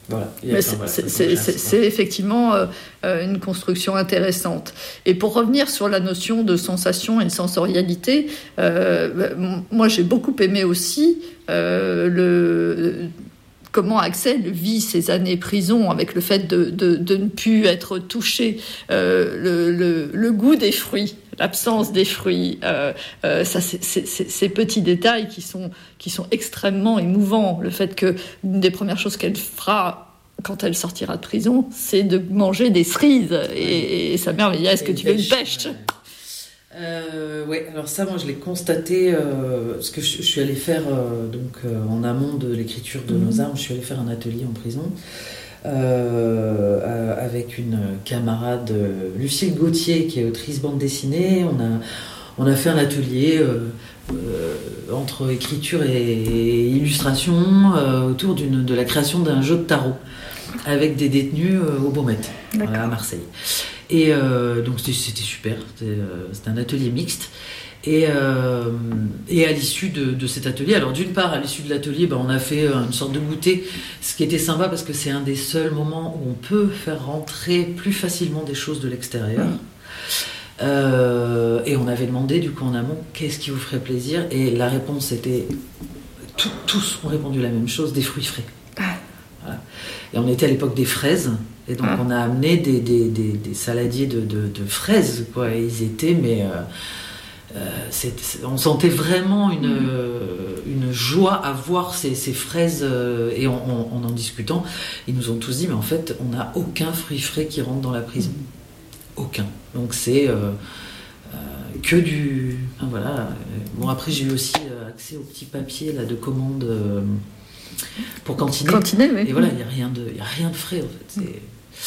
Voilà. Mais c'est, voilà, c'est, c'est, c'est, c'est effectivement euh, une construction intéressante. Et pour revenir sur la notion de sensation et de sensorialité, euh, moi j'ai beaucoup aimé aussi euh, le, comment Axel vit ses années prison avec le fait de, de, de ne plus être touché, euh, le, le, le goût des fruits, l'absence des fruits, euh, euh, ça, c'est, c'est, c'est, ces petits détails qui sont, qui sont extrêmement émouvants. Le fait que l'une des premières choses qu'elle fera quand elle sortira de prison, c'est de manger des cerises. Et, et sa mère me dit, est-ce que tu veux une pêche ? Ouais. Euh, ouais, alors ça, moi, je l'ai constaté, euh, parce que je, je suis allée faire, euh, donc, euh, en amont de l'écriture de mmh. Nos armes, je suis allée faire un atelier en prison. Euh, avec une camarade, Lucille Gauthier, qui est autrice bande dessinée. On a, on a fait un atelier euh, euh, entre écriture et, et illustration euh, autour d'une, de la création d'un jeu de tarot avec des détenus euh, au Baumette, à Marseille. Et euh, donc c'était, c'était super, c'était, euh, c'était un atelier mixte. Et, euh, et à l'issue de, de cet atelier, alors d'une part, à l'issue de l'atelier, ben, on a fait une sorte de goûter, ce qui était sympa parce que c'est un des seuls moments où on peut faire rentrer plus facilement des choses de l'extérieur. Mmh. Euh, et on avait demandé du coup en amont, qu'est-ce qui vous ferait plaisir ? Et la réponse était, tout, tous ont répondu la même chose, des fruits frais. Voilà. Et on était à l'époque des fraises, et donc mmh. on a amené des, des, des, des saladiers de, de, de fraises, quoi. Et ils étaient, mais... Euh, Euh, c'est, c'est, on sentait vraiment une, mmh. euh, une joie à voir ces, ces fraises euh, et en, en, en en discutant, ils nous ont tous dit mais en fait on n'a aucun fruit frais qui rentre dans la prison, mmh. aucun. Donc c'est euh, euh, que du ah, voilà. Bon après j'ai eu aussi accès au petit papier là de commande euh, pour cantiner. Cantiner, oui. Et voilà, il y a rien de, il y a rien de frais en fait. C'est...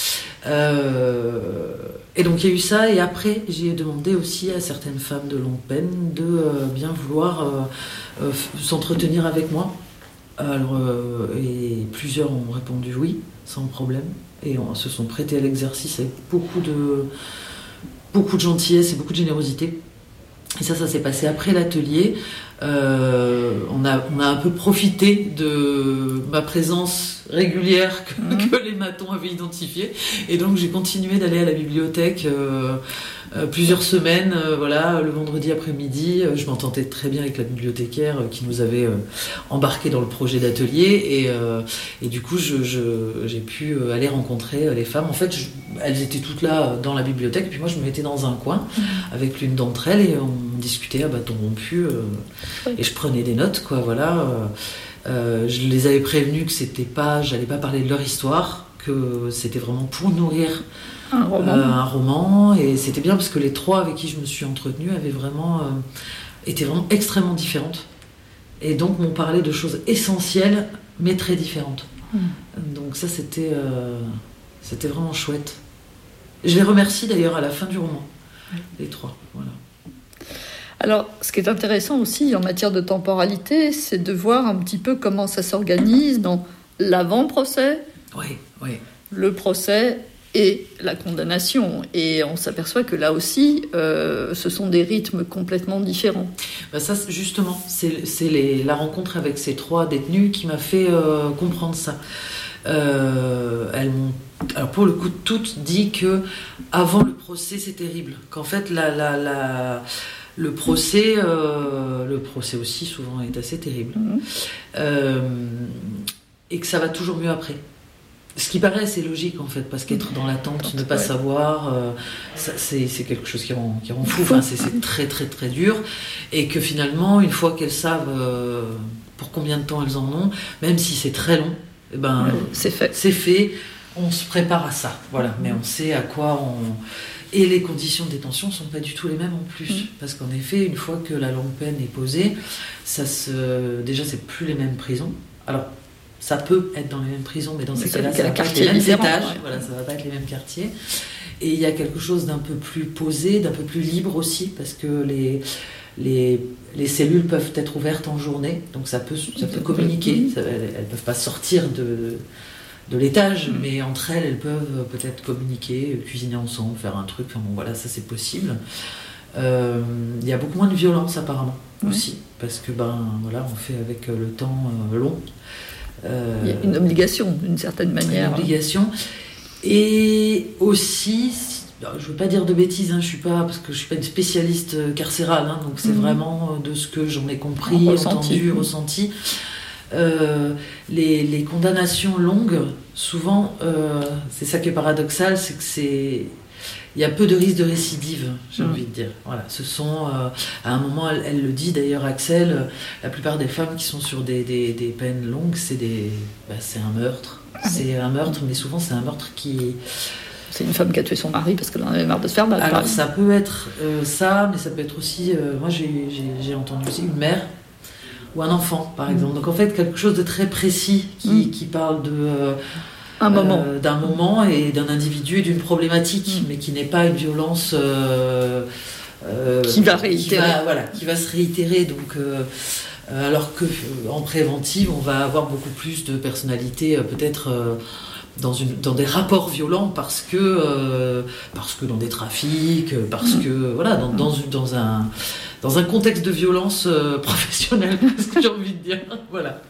Euh, et donc il y a eu ça, et après j'ai demandé aussi à certaines femmes de longue peine de euh, bien vouloir euh, euh, s'entretenir avec moi. Alors, euh, et plusieurs ont répondu oui, sans problème, et on se sont prêtés à l'exercice avec beaucoup de, beaucoup de gentillesse et beaucoup de générosité. Et ça, ça s'est passé après l'atelier. Euh, on, a, on a un peu profité de ma présence régulière que, mmh. que les matons avaient identifiée. Et donc, j'ai continué d'aller à la bibliothèque euh, euh, plusieurs semaines. Euh, voilà, le vendredi après-midi, euh, je m'entendais très bien avec la bibliothécaire euh, qui nous avait euh, embarqué dans le projet d'atelier. Et, euh, et du coup, je, je, j'ai pu aller rencontrer euh, les femmes. En fait, je, elles étaient toutes là dans la bibliothèque. Et puis moi, je me mettais dans un coin mmh. avec l'une d'entre elles et on discutait à bâton rompu. Euh, Et je prenais des notes, quoi, voilà. Euh, je les avais prévenus que c'était pas, j'allais pas parler de leur histoire, que c'était vraiment pour nourrir un roman. Euh, un roman. Et c'était bien parce que les trois avec qui je me suis entretenue avaient vraiment, euh, étaient vraiment extrêmement différentes. Et donc m'ont parlé de choses essentielles, mais très différentes. Mmh. Donc ça, c'était, euh, c'était vraiment chouette. Je les remercie d'ailleurs à la fin du roman, mmh. les trois, voilà. Alors, ce qui est intéressant aussi en matière de temporalité, c'est de voir un petit peu comment ça s'organise dans l'avant-procès, oui, oui. le procès et la condamnation. Et on s'aperçoit que là aussi, euh, ce sont des rythmes complètement différents. Ben ça, justement, c'est, c'est les, la rencontre avec ces trois détenus qui m'a fait euh, comprendre ça. Euh, elles m'ont, alors pour le coup, toutes dit que avant le procès, c'est terrible. Qu'en fait, la... la, la Le procès, euh, le procès aussi souvent est assez terrible, mmh. euh, et que ça va toujours mieux après. Ce qui paraît assez logique en fait, parce qu'être dans l'attente, ne pas ouais. savoir, euh, ça, c'est, c'est quelque chose qui rend, qui rend fou. Enfin, c'est, c'est très très très dur, et que finalement, une fois qu'elles savent euh, pour combien de temps elles en ont, même si c'est très long, eh ben ouais, c'est fait. C'est fait. On se prépare à ça, voilà. Mais on sait à quoi on. Et les conditions de détention ne sont pas du tout les mêmes en plus. Mmh. Parce qu'en effet, une fois que la longue peine est posée, ça se... déjà, c'est plus les mêmes prisons. Alors, ça peut être dans les mêmes prisons, mais dans ces cas-là, ça va pas être les mêmes étages. Ouais. Voilà, ça va pas être les mêmes quartiers. Et il y a quelque chose d'un peu plus posé, d'un peu plus libre aussi, parce que les, les, les cellules peuvent être ouvertes en journée, donc ça peut, ça peut communiquer. Ça, elles ne peuvent pas sortir de... de l'étage, mmh. mais entre elles, elles peuvent peut-être communiquer, cuisiner ensemble, faire un truc. Enfin bon, voilà, ça c'est possible. Il euh, y a beaucoup moins de violence apparemment mmh. aussi, parce que ben voilà, on fait avec le temps euh, long. Euh, Il y a une obligation, d'une certaine manière. Une obligation. Et aussi, je ne veux pas dire de bêtises, hein, je suis pas, parce que je ne suis pas une spécialiste carcérale, hein, donc c'est mmh. vraiment de ce que j'en ai compris, ressenti. entendu, mmh. ressenti. Euh, les, les condamnations longues, souvent, euh, c'est ça qui est paradoxal, c'est que c'est... Il y a peu de risques de récidive, j'ai mmh. envie de dire. Voilà, ce sont, euh, à un moment, elle, elle le dit d'ailleurs, Axel, euh, la plupart des femmes qui sont sur des, des, des peines longues, c'est, des, bah, c'est un meurtre. C'est un meurtre, mais souvent c'est un meurtre qui... C'est une femme qui a tué son mari parce qu'elle en avait marre de se faire battre. Alors ça peut être euh, ça, mais ça peut être aussi... Euh, moi j'ai, j'ai, j'ai entendu aussi une mère ou un enfant, par mmh. exemple. Donc en fait, quelque chose de très précis qui, mmh. qui parle de... Euh, Un moment. Euh, d'un moment et d'un individu et d'une problématique, mmh. mais qui n'est pas une violence euh, euh, qui va réitérer. Qui va, voilà, qui va se réitérer. Donc, euh, alors que euh, en préventive, on va avoir beaucoup plus de personnalités, euh, peut-être euh, dans, une, dans des rapports violents, parce que, euh, parce que dans des trafics, parce mmh. que voilà, dans, dans, dans un dans un contexte de violence euh, professionnelle, c'est ce que j'ai envie de dire. Voilà.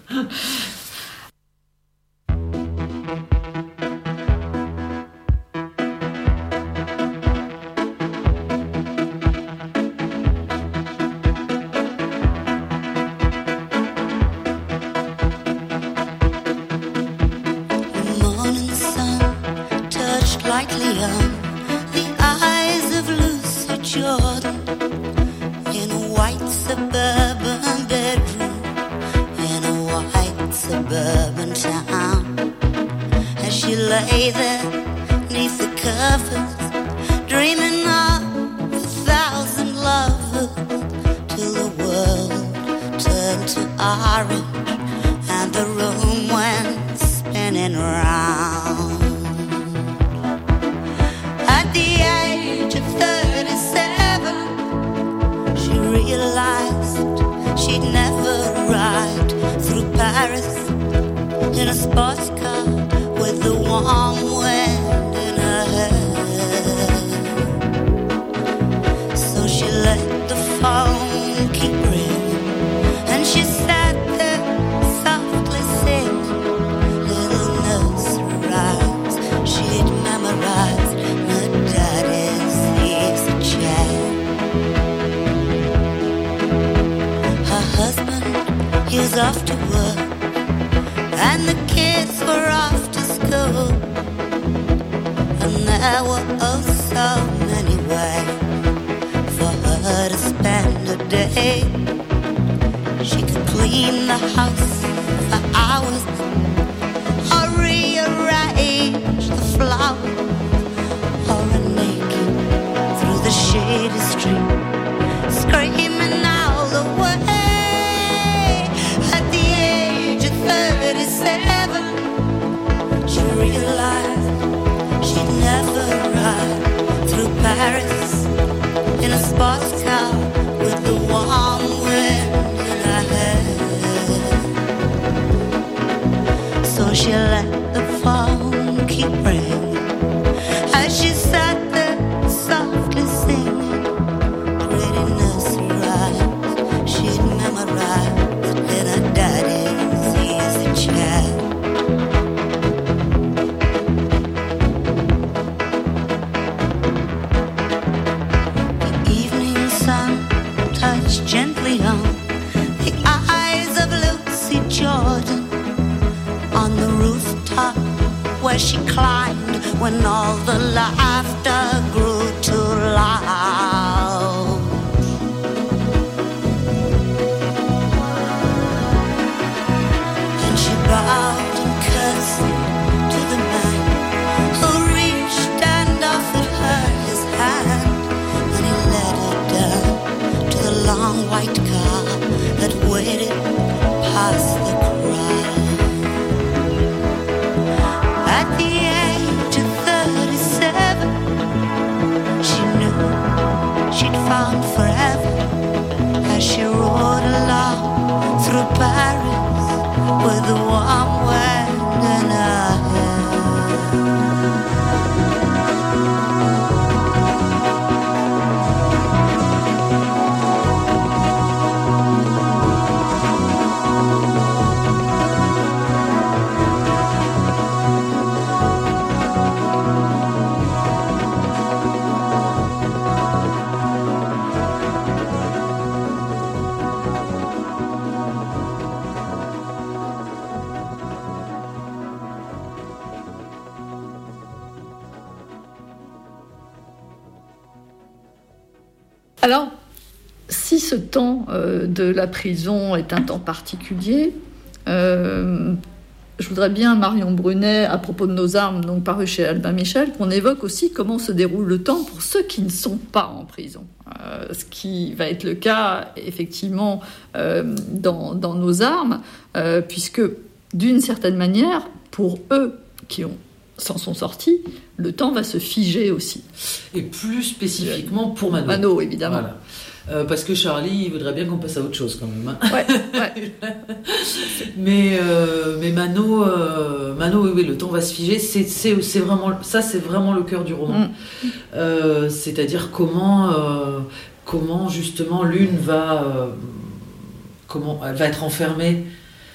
Alors, si ce temps euh, de la prison est un temps particulier, euh, je voudrais bien, Marion Brunet, à propos de Nos armes, donc paru chez Albin Michel, qu'on évoque aussi comment se déroule le temps pour ceux qui ne sont pas en prison. Euh, ce qui va être le cas, effectivement, euh, dans, dans Nos armes, euh, puisque, d'une certaine manière, pour eux qui ont, s'en sont sortis, le temps va se figer aussi. Et plus spécifiquement pour Mano. Mano, évidemment. Voilà. Euh, parce que Charlie, il voudrait bien qu'on passe à autre chose quand même. Hein. Ouais, ouais. mais, euh, mais Mano, euh, Mano, oui, oui, le temps va se figer. C'est, c'est, c'est vraiment, ça, c'est vraiment le cœur du roman. Mm. Euh, c'est-à-dire comment, euh, comment justement l'une va, euh, comment elle va être enfermée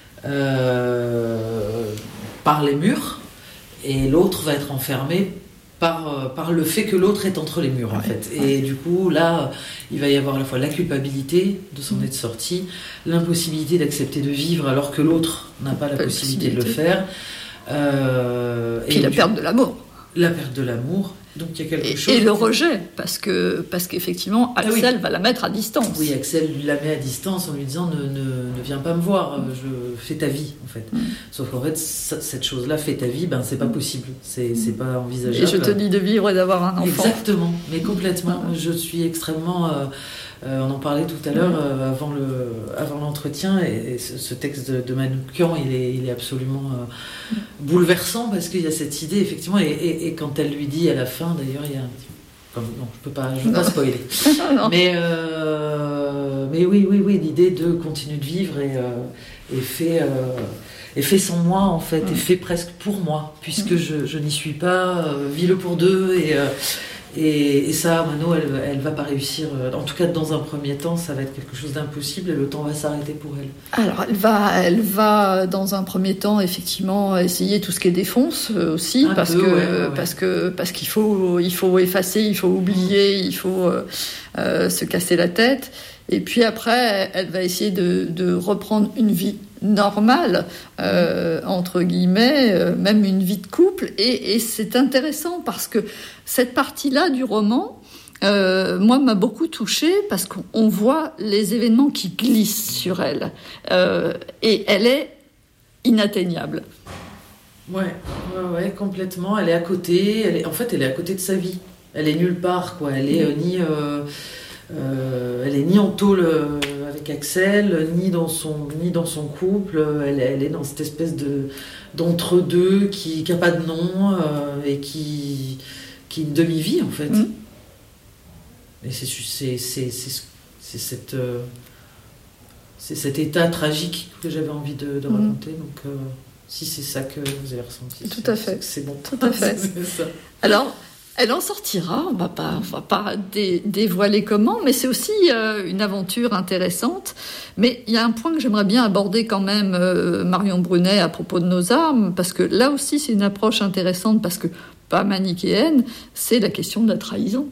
euh, par les murs et l'autre va être enfermée Par, par le fait que l'autre est entre les murs, en ouais, fait. Et ouais. du coup, là, il va y avoir à la fois la culpabilité de s'en être sorti, l'impossibilité d'accepter de vivre alors que l'autre n'a pas la, la possibilité, possibilité de le faire. Euh, Puis et la du, perte de l'amour. La perte de l'amour. Donc il y a quelque et, chose... Et le rejet, parce, que, parce qu'effectivement, Axel ah oui. va la mettre à distance. Oui, Axel la met à distance en lui disant ne, ne, ne viens pas me voir, je fais ta vie, en fait. Mm. Sauf qu'en fait, ça, cette chose-là, fais ta vie, ben, c'est pas possible, c'est, c'est pas envisageable. Et je te dis de vivre et d'avoir un enfant. Exactement, mais complètement. Mm. Je suis extrêmement... Euh, Euh, on en parlait tout à l'heure euh, avant, le, avant l'entretien et, et ce, ce texte de, de Manoukian il est, il est absolument euh, bouleversant parce qu'il y a cette idée effectivement et, et, et quand elle lui dit à la fin d'ailleurs il y a un petit comme, non je peux pas je peux pas spoiler mais euh, mais oui oui oui l'idée de continuer de vivre et, euh, et fait euh, et fait sans moi en fait mmh. et fait presque pour moi puisque mmh. je, je n'y suis pas euh, vis-le pour deux et euh, Et, et ça, Mano, elle, elle va pas réussir. En tout cas, dans un premier temps, ça va être quelque chose d'impossible et le temps va s'arrêter pour elle. Alors, elle va, elle va dans un premier temps, effectivement, essayer tout ce qui est défonce aussi, un parce peu, que, ouais, ouais. parce que, parce qu'il faut, il faut effacer, il faut oublier, il faut euh, se casser la tête. Et puis après, elle va essayer de, de reprendre une vie normale, euh, entre guillemets, euh, même une vie de couple. Et, et c'est intéressant parce que cette partie-là du roman, euh, moi, m'a beaucoup touchée parce qu'on voit les événements qui glissent sur elle. Euh, et elle est inatteignable. Ouais, ouais, ouais, complètement. Elle est à côté. Elle est, en fait, elle est à côté de sa vie. Elle est nulle part, quoi. Elle est euh, ni... Euh, Euh, elle est ni en tôle euh, avec Axel, ni dans son, ni dans son couple. Elle, elle est dans cette espèce de, d'entre-deux qui n'a pas de nom euh, et qui, qui est une demi-vie, en fait. Mmh. Et c'est, c'est, c'est, c'est, c'est, cette, euh, c'est cet état tragique que j'avais envie de, de raconter. Mmh. Donc, euh, si c'est ça que vous avez ressenti, tout à fait. C'est, c'est bon. Tout à fait. C'est ça. Alors, elle en sortira, on va pas, on va pas dé, dévoiler comment, mais c'est aussi euh, une aventure intéressante. Mais il y a un point que j'aimerais bien aborder quand même, euh, Marion Brunet, à propos de Nos armes, parce que là aussi c'est une approche intéressante, parce que pas manichéenne, c'est la question de la trahison.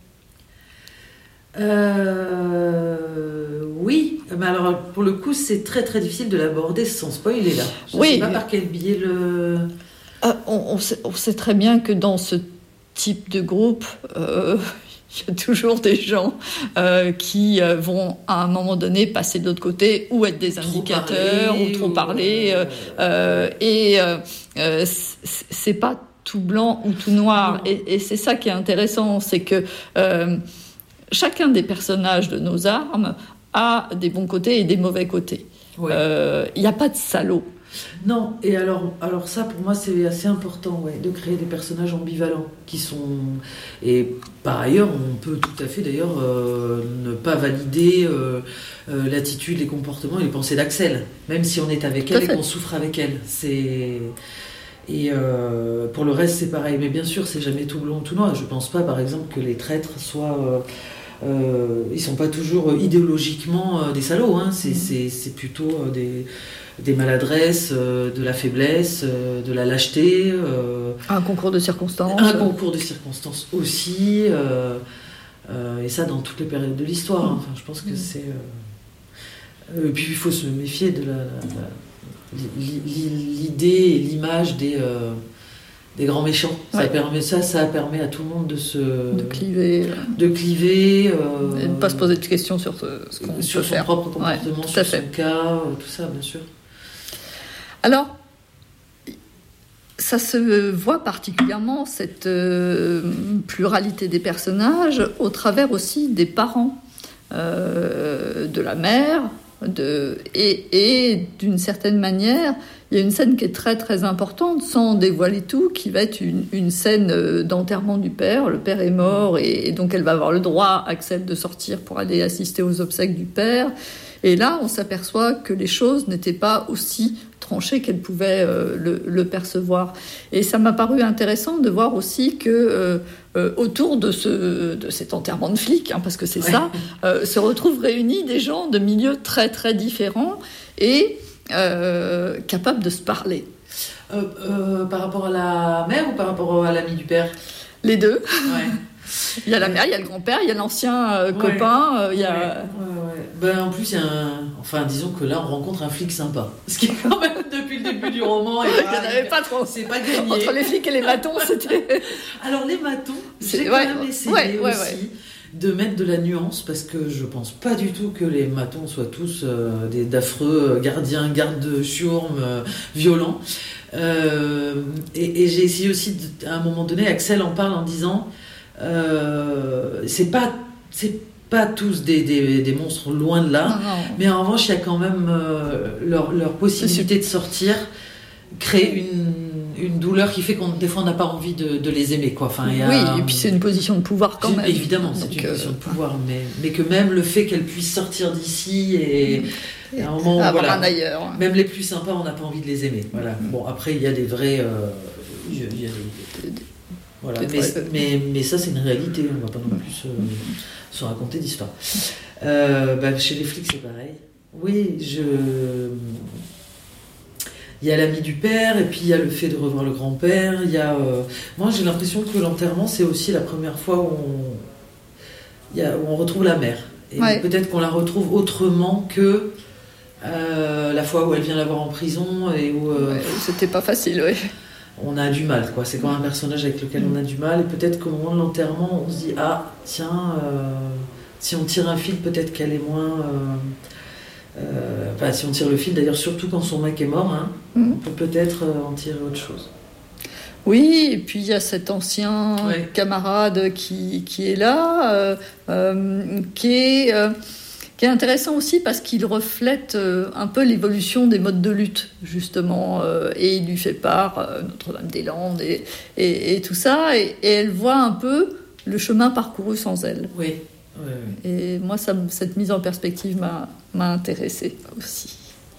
Euh, oui, mais alors pour le coup c'est très très difficile de l'aborder sans spoiler là. Je ne oui. sais pas par quel biais le... Euh, on, on, sait, on sait très bien que dans ce type de groupe, euh, il y a toujours des gens euh, qui euh, vont à un moment donné passer de l'autre côté ou être des trop indicateurs parler, ou trop ou... parler euh, euh, et euh, euh, c'est pas tout blanc ou tout noir et, et c'est ça qui est intéressant, c'est que euh, chacun des personnages de Nos armes a des bons côtés et des mauvais côtés. Il ouais. euh, n'y a pas de salaud. Non, et alors, alors ça pour moi c'est assez important ouais, de créer des personnages ambivalents qui sont... Et par ailleurs on peut tout à fait d'ailleurs euh, ne pas valider euh, euh, l'attitude, les comportements et les pensées d'Axel, même si on est avec elle et qu'on souffre avec elle. C'est... Et euh, pour le reste c'est pareil, mais bien sûr c'est jamais tout blanc, tout noir. Je pense pas par exemple que les traîtres soient... Euh, euh, ils sont pas toujours idéologiquement euh, des salauds, hein. c'est, mmh. c'est, c'est plutôt euh, des... des maladresses, euh, de la faiblesse, euh, de la lâcheté. Euh, un concours de circonstances. Un concours de circonstances aussi. Euh, euh, et ça, dans toutes les périodes de l'histoire. Hein. Enfin, je pense que mmh. c'est... Euh... Et puis, il faut se méfier de la, la, la, l'idée et l'image des, euh, des grands méchants. Ouais. Ça permet ça, ça permet à tout le monde de se de cliver, de cliver, euh, et de ne pas se poser de questions sur ce, ce qu'on sur peut son faire. propre comportement, Ouais, tout sur à fait. son cas, euh, tout ça, bien sûr. Alors, ça se voit particulièrement, cette euh, pluralité des personnages, au travers aussi des parents, euh, de la mère, de, et, et d'une certaine manière, il y a une scène qui est très très importante, sans dévoiler tout, qui va être une, une scène d'enterrement du père. Le père est mort, et, et donc elle va avoir le droit, Axel, de sortir pour aller assister aux obsèques du père. Et là, on s'aperçoit que les choses n'étaient pas aussi tranchées qu'elle pouvait euh, le, le percevoir. Et ça m'a paru intéressant de voir aussi que euh, euh, autour de, ce, de cet enterrement de flic, hein, parce que c'est ouais. ça, euh, se retrouvent réunis des gens de milieux très très différents et euh, capables de se parler. Euh, euh, par rapport à la mère ou par rapport à l'ami du père ? Les deux. Ouais. Il y a la mère, il y a le grand-père, il y a l'ancien euh, ouais. copain, euh, il y a... Ouais, ouais, ouais. Ben, en plus, il y a un... Enfin, disons que là, on rencontre un flic sympa. Ce qui est quand même, depuis le début du roman... Et il n'y en avait pas trop. C'est pas gagné. Entre les flics et les matons, c'était... Alors, les matons, c'est... j'ai quand ouais, même essayé ouais, ouais, aussi ouais. de mettre de la nuance, parce que je pense pas du tout que les matons soient tous euh, des, d'affreux gardiens, gardes de chiourme, euh, violents. Euh, et, et j'ai essayé aussi, de, à un moment donné, Axel en parle en disant... Euh, c'est pas c'est pas tous des, des, des monstres, loin de là, non, non. mais en revanche il y a quand même euh, leur, leur possibilité de sortir crée une, une douleur qui fait qu'on des fois on n'a pas envie de, de les aimer quoi. Enfin, il y a, oui, et puis c'est une position de pouvoir quand même, évidemment c'est Donc, une position euh... de pouvoir, mais, mais que même le fait qu'elle puisse sortir d'ici et, et à un moment avoir voilà, un ailleurs, même les plus sympas on n'a pas envie de les aimer, voilà. Bon, après il y a des vrais euh, il y a des, Voilà, mais, mais, mais ça c'est une réalité, on va pas non plus se, se raconter d'histoire. Euh, bah, chez les flics c'est pareil. Oui, je... il y a l'ami du père, et puis il y a le fait de revoir le grand-père. Il y a, euh... Moi j'ai l'impression que l'enterrement c'est aussi la première fois où on, il y a, où on retrouve la mère. Et ouais. peut-être qu'on la retrouve autrement que euh, la fois où elle vient la voir en prison et où... Euh... Ouais, c'était pas facile, oui. On a du mal, quoi. C'est quand même un personnage avec lequel on a du mal, et peut-être qu'au moment de l'enterrement, on se dit ah tiens, euh, si on tire un fil, peut-être qu'elle est moins. Euh, euh, enfin, si on tire le fil, d'ailleurs, surtout quand son mec est mort, hein, mm. on peut peut-être en tirer autre chose. Oui, et puis il y a cet ancien ouais. camarade qui qui est là, euh, euh, qui est. Euh, qui est intéressant aussi parce qu'il reflète euh, un peu l'évolution des modes de lutte, justement, euh, et il lui fait part, euh, Notre-Dame-des-Landes, et, et, et tout ça, et, et elle voit un peu le chemin parcouru sans elle. Oui. oui, oui. Et moi, ça, cette mise en perspective m'a, m'a intéressée aussi.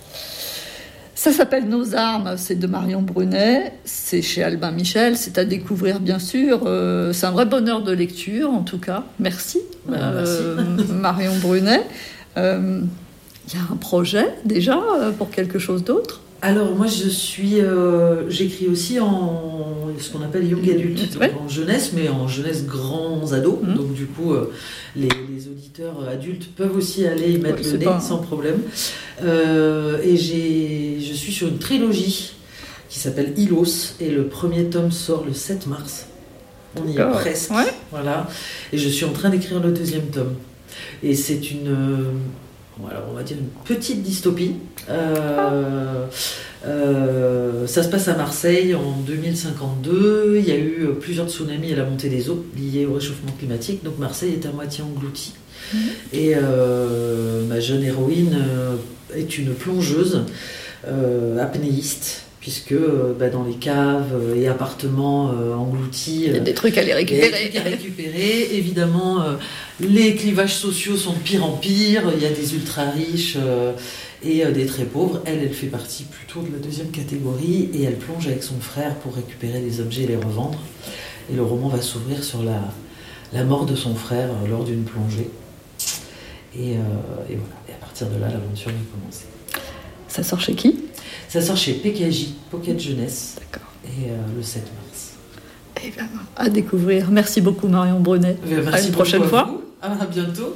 Ça s'appelle Nos armes, c'est de Marion Brunet, c'est chez Albin Michel, c'est à découvrir bien sûr, euh, c'est un vrai bonheur de lecture en tout cas, merci, ben, euh, merci. Marion Brunet. Il euh, y a un projet déjà pour quelque chose d'autre? Alors moi je suis, euh, j'écris aussi en ce qu'on appelle young adulte, ouais. en jeunesse, mais en jeunesse grands ados. Mmh. Donc du coup euh, les, les auditeurs adultes peuvent aussi aller y mettre ouais, le nez pas... sans problème. Euh, et j'ai, je suis sur une trilogie qui s'appelle Ilos, et le premier tome sort le sept mars. On y est oh. presque. Ouais. Voilà. Et je suis en train d'écrire le deuxième tome. Et c'est une, euh, alors on va dire une petite dystopie. Euh, euh, ça se passe à Marseille en deux mille cinquante-deux. Il y a eu plusieurs tsunamis et la montée des eaux liées au réchauffement climatique. Donc Marseille est à moitié engloutie. Mmh. Et euh, ma jeune héroïne est une plongeuse euh, apnéiste, puisque euh, bah, dans les caves et appartements euh, engloutis, il y a des trucs à les récupérer. Il y a des trucs à récupérer. Évidemment, euh, les clivages sociaux sont de pire en pire. Il y a des ultra riches euh, et euh, des très pauvres. Elle, elle fait partie plutôt de la deuxième catégorie, et elle plonge avec son frère pour récupérer les objets et les revendre. Et le roman va s'ouvrir sur la, la mort de son frère euh, lors d'une plongée. Et, euh, et voilà. Et à partir de là, l'aventure va commencer. Ça sort chez qui ? Ça sort chez P K J, Pocket Jeunesse. D'accord. Et euh, le sept mars. Eh bien, à découvrir. Merci beaucoup Marion Brunet. Merci à une prochaine à fois. Vous. À bientôt.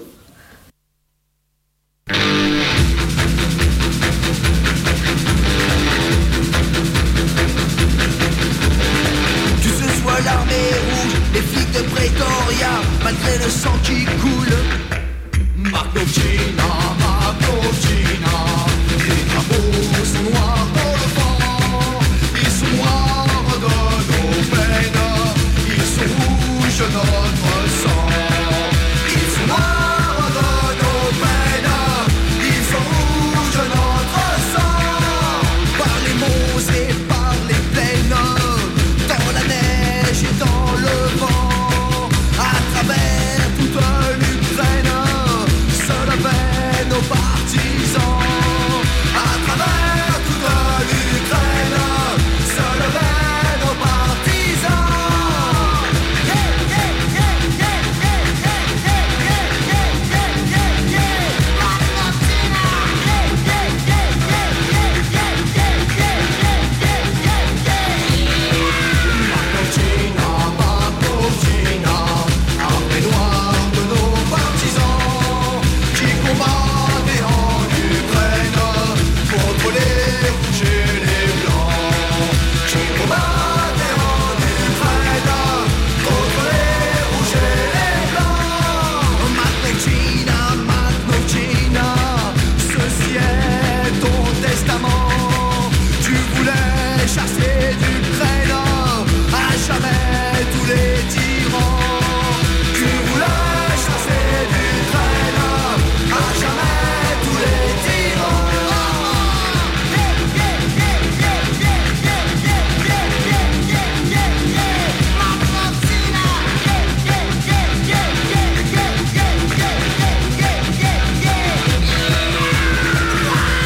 malgré le sang qui coule. Marcovcina, Marcovcina, les drapeaux sont noirs dans le vent. Ils sont noirs de nos peines, ils sont rouges de notre sang. Ils sont noirs de nos peines, ils sont rouges de notre sang. Par les monts et par les plaines, dans la neige et dans le vent, à travers toute l'Ukraine, se levaient nos partisans. À travers toute l'Ukraine, se levaient nos partisans. Yeah, yeah, yeah, yeah, yeah, yeah, yeah, yeah, yeah, yeah, yeah, yeah. Marcovcina, yeah, yeah, yeah, yeah, yeah, yeah, yeah, yeah, yeah, yeah, yeah. Marcovcina, Marcovcina, armée noire de nos partisans qui combattaient en Ukraine contre les rouges et les blancs. Qui combattaient en Ukraine contre les rouges et les blancs. Marcovcina, Marcovcina, ceci est ton testament. Tu voulais chasser d'Ukraine à jamais tous les tyrans. Tu voulais chasser d'Ukraine à jamais tous les tyrans. Yeah, yeah, yeah, yeah, yeah, yeah, yeah, yeah, yeah, yeah, yeah. Marcovcina, yeah, yeah, yeah, yeah, yeah, yeah, yeah, yeah, yeah, yeah, yeah.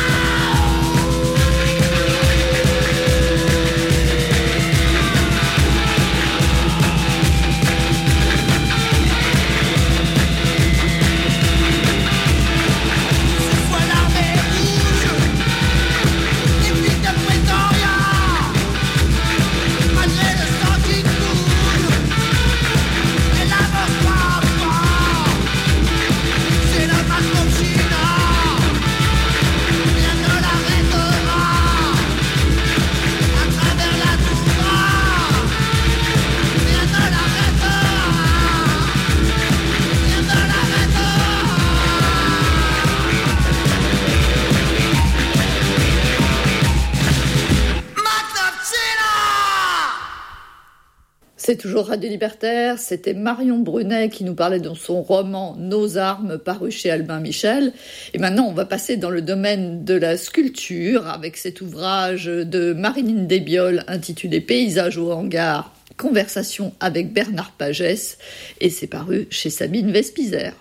Soit l'armée rouge, les flics de Pretoria, malgré le sang qui coule, et la meurt pas fort. C'est la Marcovcina, rien ne l'arrêtera. À travers la toundra, rien ne l'arrêtera. Rien ne l'arrêtera. Marcovcina! C'est toujours Radio Libertaire, c'était Marion Brunet qui nous parlait dans son roman Nos armes, paru chez Albin Michel. Et maintenant, on va passer dans le domaine de la sculpture avec cet ouvrage de Marilyn Desbioles intitulé Paysage au hangar, conversation avec Bernard Pagès, et c'est paru chez Sabine Vespizer.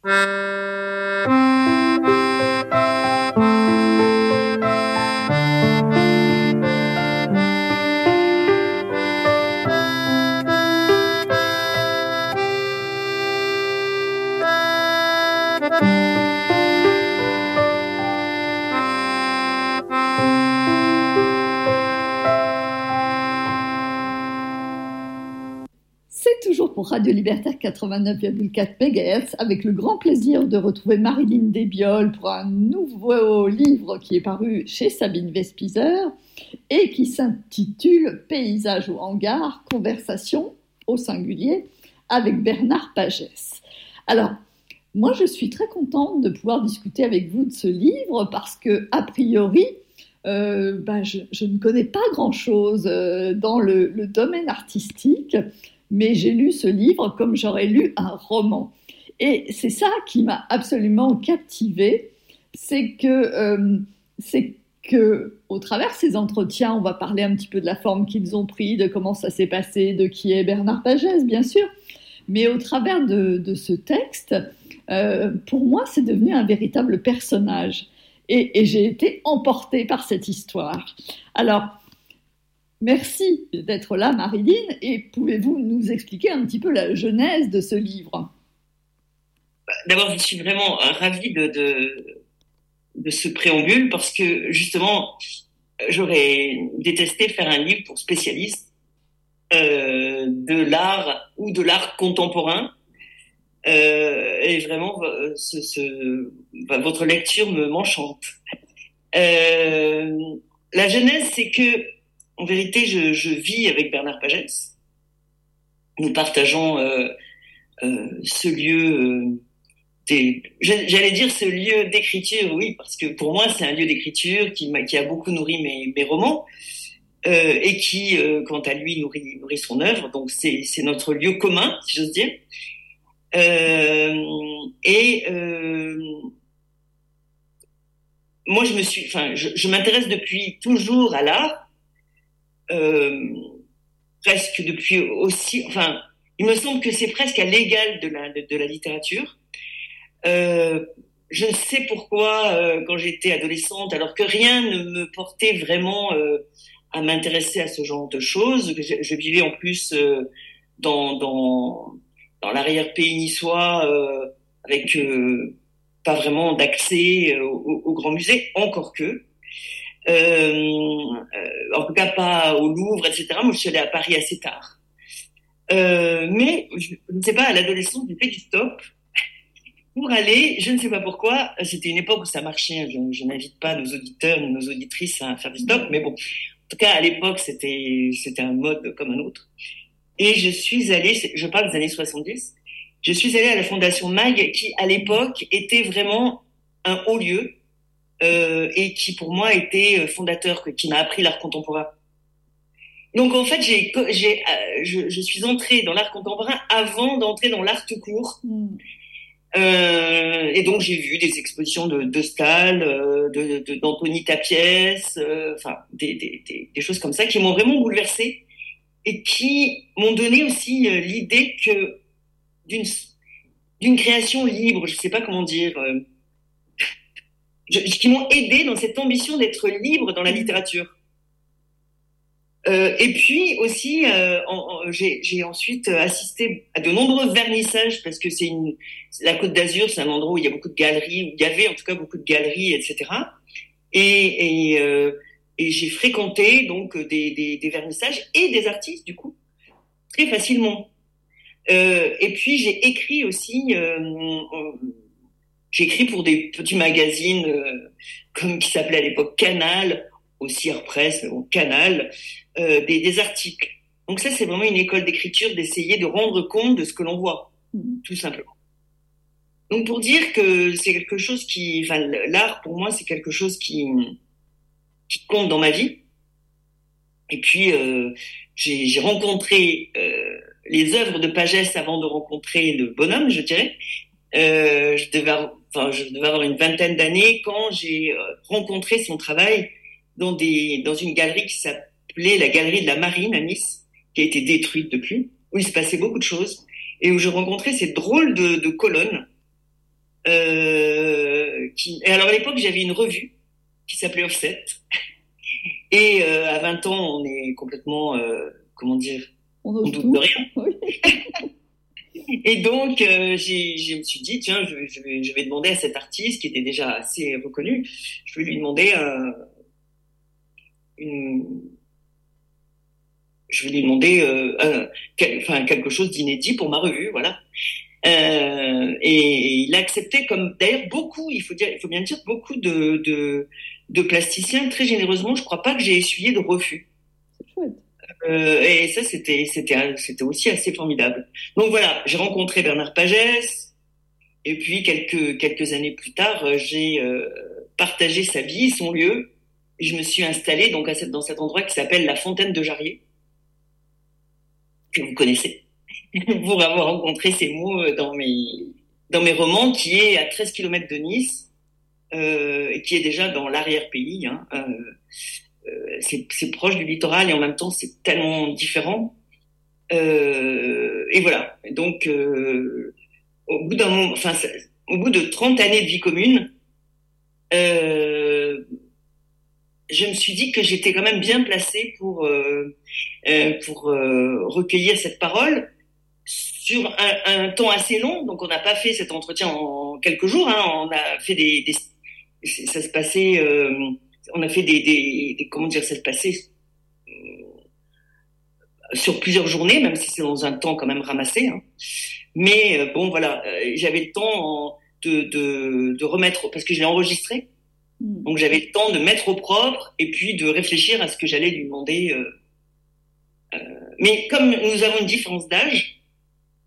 C'est toujours pour Radio Libertaire quatre-vingt-neuf virgule quatre mégahertz avec le grand plaisir de retrouver Marilyn Desbioles pour un nouveau livre qui est paru chez Sabine Vespizer et qui s'intitule Paysage au hangar, conversation au singulier avec Bernard Pagès. Alors, moi je suis très contente de pouvoir discuter avec vous de ce livre parce que, a priori, euh, ben, je, je ne connais pas grand-chose euh, dans le, le domaine artistique, mais j'ai lu ce livre comme j'aurais lu un roman. Et c'est ça qui m'a absolument captivée, c'est que, euh, c'est que au travers de ces entretiens, on va parler un petit peu de la forme qu'ils ont pris, de comment ça s'est passé, de qui est Bernard Pagès, bien sûr, mais au travers de, de ce texte, euh, pour moi, c'est devenu un véritable personnage. Et, et j'ai été emportée par cette histoire. Alors, merci d'être là, Marilyn, et pouvez-vous nous expliquer un petit peu la genèse de ce livre ? D'abord, je suis vraiment ravie de, de, de ce préambule parce que, justement, j'aurais détesté faire un livre pour spécialistes euh, de l'art ou de l'art contemporain. Euh, et vraiment, ce, ce, bah, votre lecture me m'enchante. Euh, la genèse, c'est que, en vérité, je, je vis avec Bernard Pagès. Nous partageons euh, euh, ce lieu, euh, des, j'allais dire ce lieu d'écriture, oui, parce que pour moi c'est un lieu d'écriture qui, m'a, qui a beaucoup nourri mes, mes romans euh, et qui, euh, quant à lui, nourrit, nourrit son œuvre. Donc c'est, c'est notre lieu commun, si j'ose dire. Euh, et euh, moi, je me suis, enfin, je, je m'intéresse depuis toujours à l'art, euh, presque depuis aussi, enfin, il me semble que c'est presque à l'égal de la de, de la littérature. Euh, je ne sais pourquoi, euh, quand j'étais adolescente, alors que rien ne me portait vraiment euh, à m'intéresser à ce genre de choses, je, je vivais en plus euh, dans dans dans l'arrière-pays niçois, euh, avec euh, pas vraiment d'accès euh, au, au grand musée, encore que. Euh, euh, en tout cas pas au Louvre, et cetera. Moi, je suis allée à Paris assez tard. Euh, mais, je ne sais pas, à l'adolescence, j'ai fait du stop pour aller, je ne sais pas pourquoi, c'était une époque où ça marchait, je, je n'invite pas nos auditeurs ni nos auditrices à faire du stop, mais bon, en tout cas, à l'époque, c'était, c'était un mode comme un autre. Et je suis allée, je parle des années soixante-dix, je suis allée à la Fondation Mag, qui, à l'époque, était vraiment un haut lieu, euh, et qui, pour moi, était fondateur, qui m'a appris l'art contemporain. Donc, en fait, j'ai, j'ai, euh, je, je suis entrée dans l'art contemporain avant d'entrer dans l'art tout court. Mm. Euh, et donc, j'ai vu des expositions de, de Stahl, euh, de, de, d'Anthony Tapiès, euh, enfin, des, des, des, des choses comme ça qui m'ont vraiment bouleversée et qui m'ont donné aussi euh, l'idée que d'une, d'une création libre, je sais pas comment dire, euh, je, qui m'ont aidé dans cette ambition d'être libre dans la littérature. Euh, et puis aussi, euh, en, en, j'ai, j'ai ensuite assisté à de nombreux vernissages parce que c'est une, la Côte d'Azur, c'est un endroit où il y a beaucoup de galeries, où il y avait en tout cas beaucoup de galeries, et cetera. Et, et, euh, et j'ai fréquenté donc des, des, des vernissages et des artistes du coup très facilement. Euh, et puis j'ai écrit aussi, euh, euh, j'ai écrit pour des petits magazines euh, comme qui s'appelait à l'époque Canal, aussi Art Press, mais bon, Canal. Euh, des, des articles. Donc ça, c'est vraiment une école d'écriture d'essayer de rendre compte de ce que l'on voit, mmh. tout simplement. Donc pour dire que c'est quelque chose qui, enfin, l'art pour moi, c'est quelque chose qui, qui compte dans ma vie. Et puis euh, j'ai, j'ai rencontré euh, les œuvres de Pagès avant de rencontrer le bonhomme, je dirais. Euh, je devais, avoir, enfin, je devais avoir une vingtaine d'années quand j'ai euh, rencontré son travail dans des, dans une galerie qui s'appelle la galerie de la Marine à Nice, qui a été détruite depuis, où il se passait beaucoup de choses, et où je rencontrais ces drôles de, de colonnes. Euh, qui... Et alors à l'époque, j'avais une revue qui s'appelait Offset, et euh, à vingt ans, on est complètement, euh, comment dire, on, on doute de rien. Oui. Et donc, euh, j'ai, je me suis dit, tiens, je, je, vais, je vais demander à cet artiste, qui était déjà assez reconnu, je vais lui demander euh, une... Je vais lui demander euh, euh, quel, enfin, quelque chose d'inédit pour ma revue, voilà. Euh, et il a accepté, comme d'ailleurs beaucoup, il faut dire, il faut bien dire, beaucoup de, de, de plasticiens très généreusement. Je crois pas que j'ai essuyé de refus. C'est chouette. Euh, et ça, c'était, c'était, c'était aussi assez formidable. Donc voilà, j'ai rencontré Bernard Pagès, et puis quelques quelques années plus tard, j'ai euh, partagé sa vie, son lieu, et je me suis installée donc à cette, dans cet endroit qui s'appelle la Fontaine de Jarrier, que vous connaissez, pour avoir rencontré ces mots dans mes, dans mes romans, qui est à treize kilomètres de Nice, euh, et qui est déjà dans l'arrière-pays. Hein, euh, euh, c'est, c'est proche du littoral et en même temps c'est tellement différent. Euh, et voilà. Donc, euh, au bout d'un moment, enfin, au bout de trente années de vie commune, euh, je me suis dit que j'étais quand même bien placée pour euh, euh, pour euh, recueillir cette parole sur un, un temps assez long. Donc on n'a pas fait cet entretien en quelques jours. Hein. On a fait des, des ça se passait. Euh, on a fait des, des, des comment dire, ça se passait euh, sur plusieurs journées, même si c'est dans un temps quand même ramassé. Hein. Mais euh, bon voilà, euh, j'avais le temps de, de de remettre parce que je l'ai enregistré. Donc j'avais le temps de mettre au propre et puis de réfléchir à ce que j'allais lui demander. Euh, euh, mais comme nous avons une différence d'âge,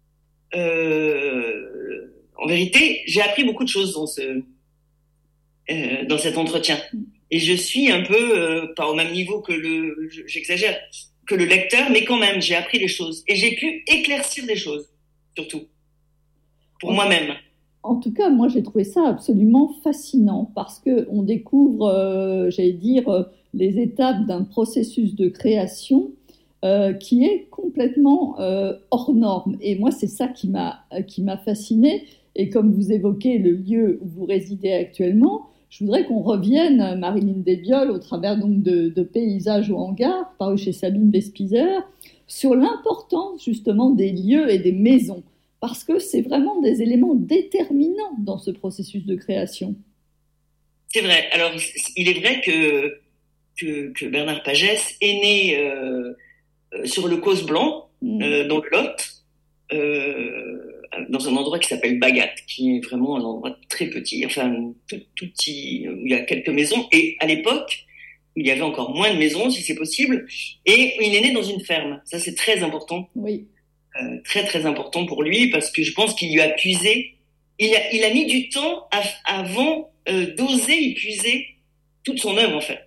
euh, en vérité, j'ai appris beaucoup de choses dans ce, euh, dans cet entretien. Et je suis un peu, euh, pas au même niveau que le, j'exagère, que le lecteur, mais quand même, j'ai appris des choses. Et j'ai pu éclaircir des choses, surtout, pour en moi-même. En tout cas, moi, j'ai trouvé ça absolument fascinant parce qu'on découvre, euh, j'allais dire, euh, les étapes d'un processus de création euh, qui est complètement euh, hors norme. Et moi, c'est ça qui m'a, qui m'a fascinée. Et comme vous évoquez le lieu où vous résidez actuellement, je voudrais qu'on revienne, Marilyn Desbioles, au travers donc de, de Paysages au hangar, paru chez Sabine Vespizer, sur l'importance justement des lieux et des maisons, parce que c'est vraiment des éléments déterminants dans ce processus de création. C'est vrai. Alors, il est vrai que, que, que Bernard Pagès est né euh, sur le Causse Blanc, mmh. euh, dans le Lot, euh, dans un endroit qui s'appelle Bagat, qui est vraiment un endroit très petit, enfin tout, tout petit, où il y a quelques maisons, et à l'époque, il y avait encore moins de maisons, si c'est possible, et il est né dans une ferme. Ça, c'est très important. Oui. Euh, très, très important pour lui, parce que je pense qu'il lui a puisé, il a, il a mis du temps à, avant euh, d'oser y puiser toute son œuvre, en fait.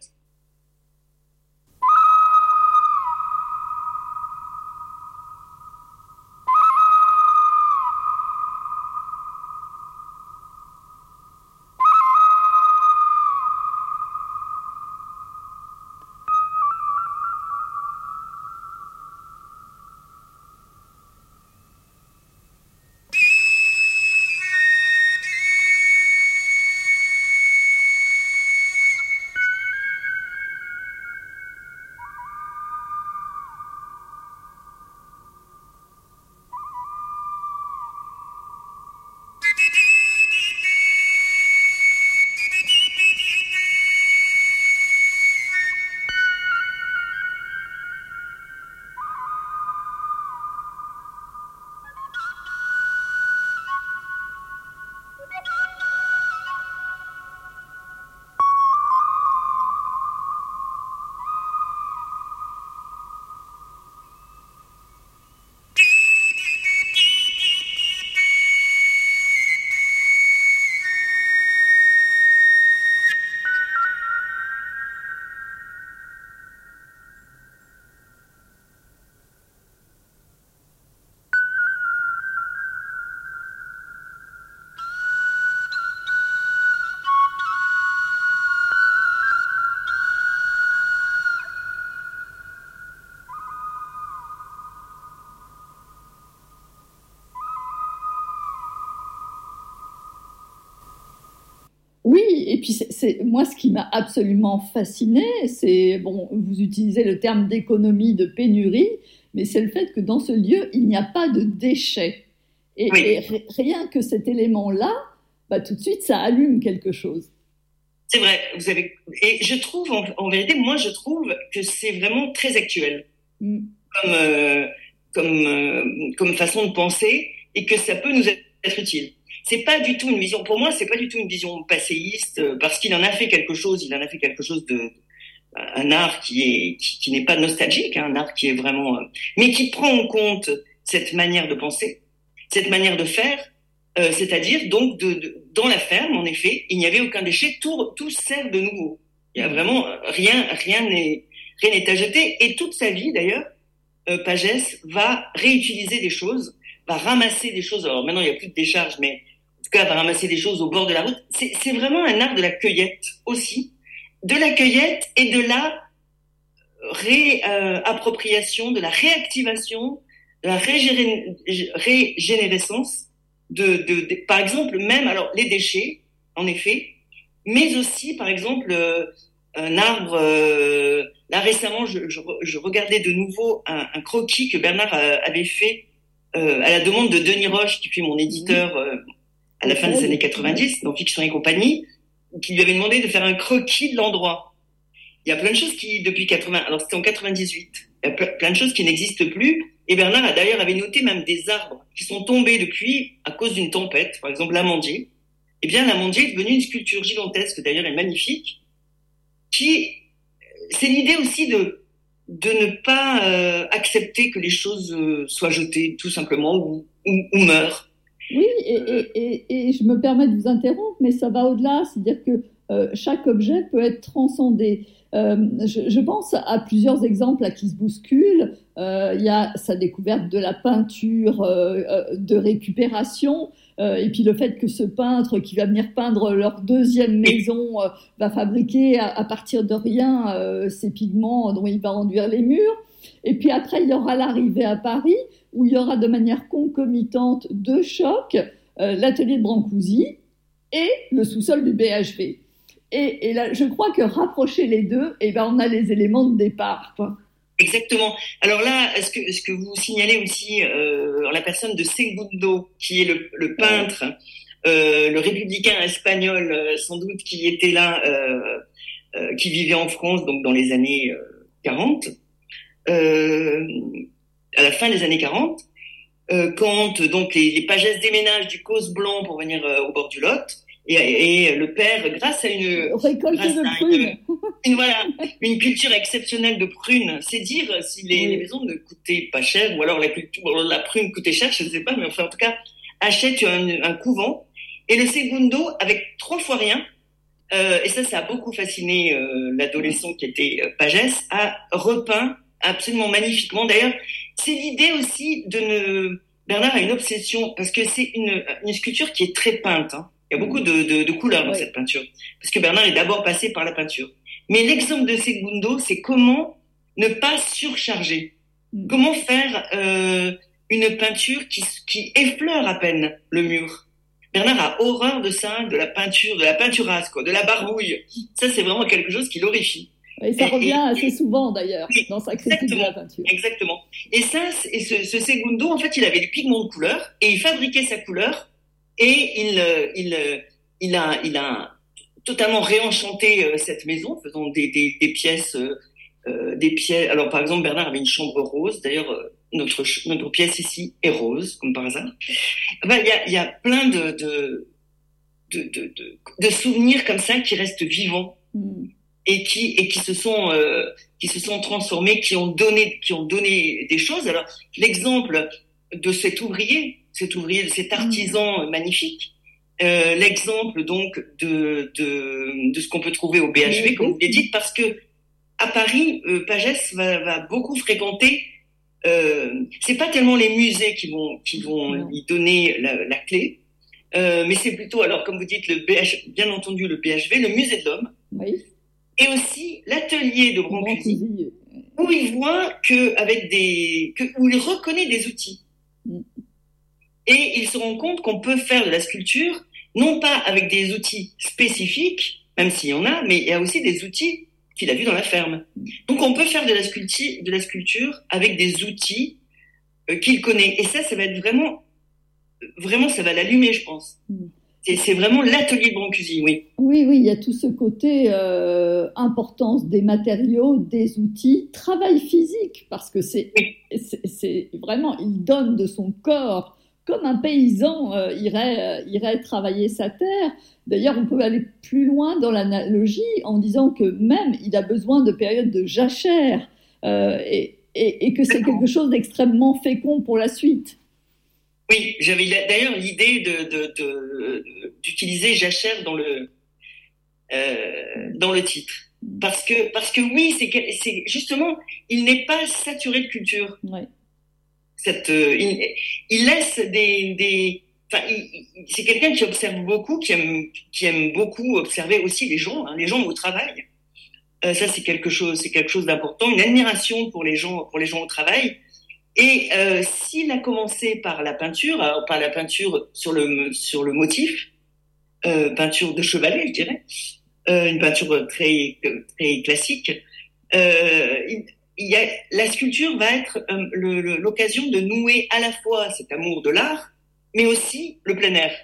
Oui, et puis c'est, c'est moi ce qui m'a absolument fascinée, c'est bon, vous utilisez le terme d'économie de pénurie, mais c'est le fait que dans ce lieu il n'y a pas de déchets. Et, oui. et rien que cet élément-là, bah, tout de suite ça allume quelque chose. C'est vrai, vous avez et je trouve en, en vérité, moi je trouve que c'est vraiment très actuel mm. comme euh, comme euh, comme façon de penser et que ça peut nous être utile. C'est pas du tout une vision, pour moi, c'est pas du tout une vision passéiste, parce qu'il en a fait quelque chose, il en a fait quelque chose de, un art qui est, qui, qui n'est pas nostalgique, hein, un art qui est vraiment, mais qui prend en compte cette manière de penser, cette manière de faire, euh, c'est-à-dire donc de, de, dans la ferme, en effet, il n'y avait aucun déchet, tout, tout sert de nouveau. Il y a vraiment rien, rien n'est, rien n'est à jeter, et toute sa vie, d'ailleurs, euh, Pagès va réutiliser des choses, va ramasser des choses. Alors maintenant, il n'y a plus de décharge, mais en tout cas, va ramasser des choses au bord de la route. C'est, c'est vraiment un art de la cueillette aussi, de la cueillette et de la réappropriation, euh, de la réactivation, de la régéné- régénérescence. De, de, de, par exemple, même alors les déchets, en effet, mais aussi, par exemple, euh, un arbre. Euh, là récemment, je, je, je regardais de nouveau un, un croquis que Bernard a, avait fait. Euh, à la demande de Denis Roche, qui fut mon éditeur euh, à la fin des années quatre-vingt-dix, dans Fiction et compagnie, qui lui avait demandé de faire un croquis de l'endroit. Il y a plein de choses qui, depuis quatre-vingts, alors c'était en quatre-vingt-dix-huit, il y a plein de choses qui n'existent plus, et Bernard a d'ailleurs avait noté même des arbres qui sont tombés depuis à cause d'une tempête, par exemple l'amandier. Eh bien, l'amandier est devenu une sculpture gigantesque, d'ailleurs, et magnifique, qui, c'est l'idée aussi de, de ne pas euh, accepter que les choses euh, soient jetées tout simplement ou, ou, ou meurent. Oui, et, et, et, et je me permets de vous interrompre, mais ça va au-delà, c'est-à-dire que euh, chaque objet peut être transcendé. Euh, je, je pense à plusieurs exemples là, qui se bousculent. Euh, il y a sa découverte de la peinture euh, de récupération, euh, et puis le fait que ce peintre qui va venir peindre leur deuxième maison euh, va fabriquer à, à partir de rien euh, ces pigments dont il va enduire les murs. Et puis après, il y aura l'arrivée à Paris, où il y aura de manière concomitante deux chocs, euh, l'atelier de Brancusi et le sous-sol du B H V. Et, et là, je crois que rapprocher les deux, eh ben, on a les éléments de départ, quoi. Exactement. Alors là, est-ce que, est-ce que vous signalez aussi euh, la personne de Segundo, qui est le, le peintre, euh, le républicain espagnol, euh, sans doute, qui était là, euh, euh, qui vivait en France, donc dans les années euh, quarante, euh, à la fin des années quarante, euh, quand donc les, les pagesses déménagent du Causse Blanc pour venir euh, au bord du Lot. Et, et le père, grâce à une récolte grâce de à prunes, une, une, voilà, une culture exceptionnelle de prunes, c'est dire si les, oui. les maisons ne coûtaient pas cher, ou alors la culture, la prune coûtait cher, je ne sais pas, mais enfin en tout cas, achète un, un couvent. Et le Segundo, avec trois fois rien, euh, et ça, ça a beaucoup fasciné euh, l'adolescent qui était euh, pagès, a repeint absolument magnifiquement. D'ailleurs, c'est l'idée aussi de ne... Bernard a une obsession, parce que c'est une, une sculpture qui est très peinte, hein. Il y a beaucoup de, de, de couleurs dans oui. cette peinture, parce que Bernard est d'abord passé par la peinture. Mais l'exemple de Segundo, c'est comment ne pas surcharger, mm. comment faire euh, une peinture qui, qui effleure à peine le mur. Bernard a horreur de ça, de la peinture, de la peinturasse, quoi, de la barbouille. Ça, c'est vraiment quelque chose qui l'horrifie. Et ça et, revient et, assez et, souvent, d'ailleurs, oui, dans sa critique de la peinture. Exactement. Et ça, et ce, ce Segundo, en fait, il avait des pigments de couleur, et il fabriquait sa couleur. Et il, il, il a, il a totalement réenchanté cette maison, faisant des, des, des pièces, euh, des pièces. Alors, par exemple, Bernard avait une chambre rose. D'ailleurs, notre, notre pièce ici est rose, comme par hasard. Enfin, il y a, il y a plein de, de, de, de, de, de souvenirs comme ça qui restent vivants mm. et qui, et qui se sont, euh, qui se sont transformés, qui ont donné, qui ont donné des choses. Alors, l'exemple de cet ouvrier, cet ouvrier, de cet artisan mmh. magnifique. Euh, l'exemple donc de, de, de ce qu'on peut trouver au B H V, mmh. comme vous l'avez dit, parce que à Paris, euh, Pagès va, va beaucoup fréquenter. Euh, c'est pas tellement les musées qui vont qui vont mmh. lui donner la, la clé, euh, mais c'est plutôt, alors comme vous dites, le B H, bien entendu le B H V, le musée de l'homme, oui. et aussi l'atelier de Brancusi, où il voit que avec des, que, où il reconnaît des outils. Mmh. Et il se rend compte qu'on peut faire de la sculpture, non pas avec des outils spécifiques, même s'il y en a, mais il y a aussi des outils qu'il a vus dans la ferme. Donc on peut faire de la sculpture, de la sculpture avec des outils euh, qu'il connaît. Et ça, ça va être vraiment, vraiment, ça va l'allumer, je pense. C'est, c'est vraiment l'atelier de Brancusi, oui. Oui, oui, il y a tout ce côté euh, importance des matériaux, des outils, travail physique, parce que c'est, oui. c'est, c'est vraiment, il donne de son corps. Comme un paysan euh, irait, euh, irait travailler sa terre. D'ailleurs, on peut aller plus loin dans l'analogie en disant que même il a besoin de périodes de jachère euh, et, et, et que c'est quelque chose d'extrêmement fécond pour la suite. Oui, j'avais d'ailleurs l'idée de, de, de, d'utiliser jachère dans le, euh, dans le titre. Parce que, parce que oui, c'est, c'est justement, il n'est pas saturé de culture. Ouais. Cette, euh, il, il laisse des, des, enfin, il, il, c'est quelqu'un qui observe beaucoup, qui aime, qui aime beaucoup observer aussi les gens, hein, les gens au travail. Euh, ça, c'est quelque chose, c'est quelque chose d'important, une admiration pour les gens, pour les gens au travail. Et euh, s'il a commencé par la peinture, alors par la peinture sur le sur le motif, euh, peinture de chevalet, je dirais, euh, une peinture très très classique. Euh, il, Il y a, la sculpture va être euh, le, le, l'occasion de nouer à la fois cet amour de l'art, mais aussi le plein air,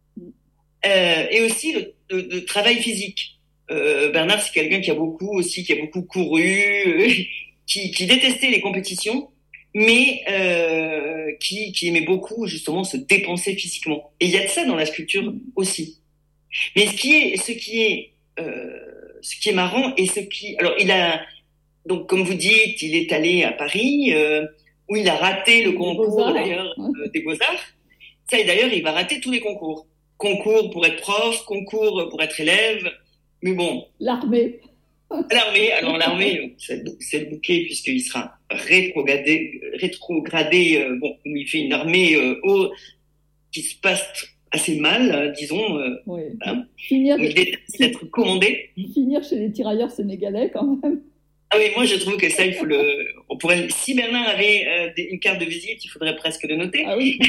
euh, et aussi le, le, le travail physique. Euh, Bernard, c'est quelqu'un qui a beaucoup aussi, qui a beaucoup couru, euh, qui, qui détestait les compétitions, mais euh, qui, qui aimait beaucoup justement se dépenser physiquement. Et il y a de ça dans la sculpture aussi. Mais ce qui est, ce qui est, euh, ce qui est marrant et ce qui, alors il a donc, comme vous dites, il est allé à Paris, euh, où il a raté le concours, d'ailleurs, euh, des Beaux-Arts. Ça, et d'ailleurs, il va rater tous les concours. Concours pour être prof, concours pour être élève. Mais bon. L'armée. L'armée. Alors, l'armée, c'est, c'est le bouquet, puisqu'il sera rétrogradé, rétrogradé euh, bon, où il fait une armée euh, haut, qui se passe assez mal, euh, disons. Euh, oui. Hein, finir, où il déteste d'être commandé. Finir chez les tirailleurs sénégalais, quand même. Ah oui, moi je trouve que ça, il faut le. On pourrait. Si Bernard avait euh, des, une carte de visite, il faudrait presque le noter. Ah oui.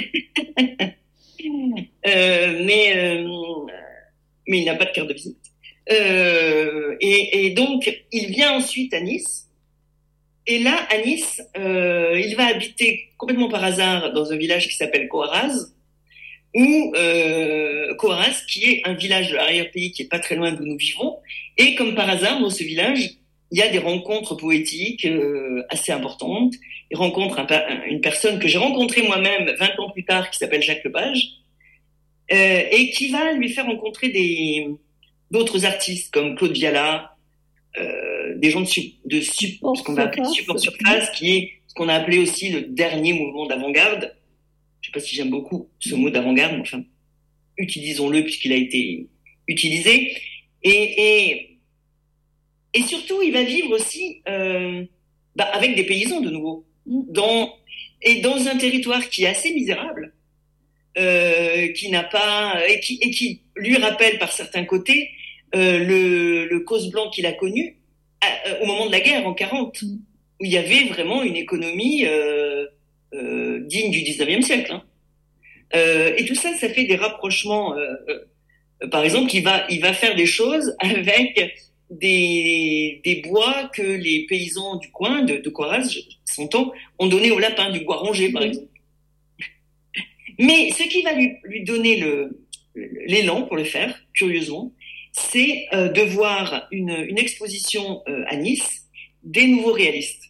euh, mais euh, mais il n'a pas de carte de visite. Euh, et, et donc il vient ensuite à Nice. Et là, à Nice, euh, il va habiter complètement par hasard dans un village qui s'appelle Coaraz, où euh, Coaraz, qui est un village de l'arrière-pays qui est pas très loin d'où nous vivons, et comme par hasard dans ce village, il y a des rencontres poétiques euh, assez importantes. Il rencontre un, un, une personne que j'ai rencontrée moi-même vingt ans plus tard, qui s'appelle Jacques Lepage, euh, et qui va lui faire rencontrer des, d'autres artistes comme Claude Viala, euh, des gens de, su, de su, ce qu'on va appeler support surface, qui est ce qu'on a appelé aussi le dernier mouvement d'avant-garde. Je ne sais pas si j'aime beaucoup ce mot d'avant-garde, mais enfin, utilisons-le puisqu'il a été utilisé. Et, et Et surtout, il va vivre aussi euh, bah, avec des paysans de nouveau, dans, et dans un territoire qui est assez misérable, euh, qui n'a pas et qui, et qui lui rappelle par certains côtés euh, le, le cause blanc qu'il a connu à, au moment de la guerre en quarante, où il y avait vraiment une économie euh, euh, digne du dix-neuvième siècle. Hein. Euh, et tout ça, ça fait des rapprochements. Euh, euh, par exemple, il va, il va faire des choses avec Des, des bois que les paysans du coin, de, de Coaraz, s'entend, ont donné au lapin, du bois rongé, par exemple. Mais ce qui va lui, lui donner le, l'élan pour le faire, curieusement, c'est euh, de voir une, une exposition euh, à Nice des nouveaux réalistes.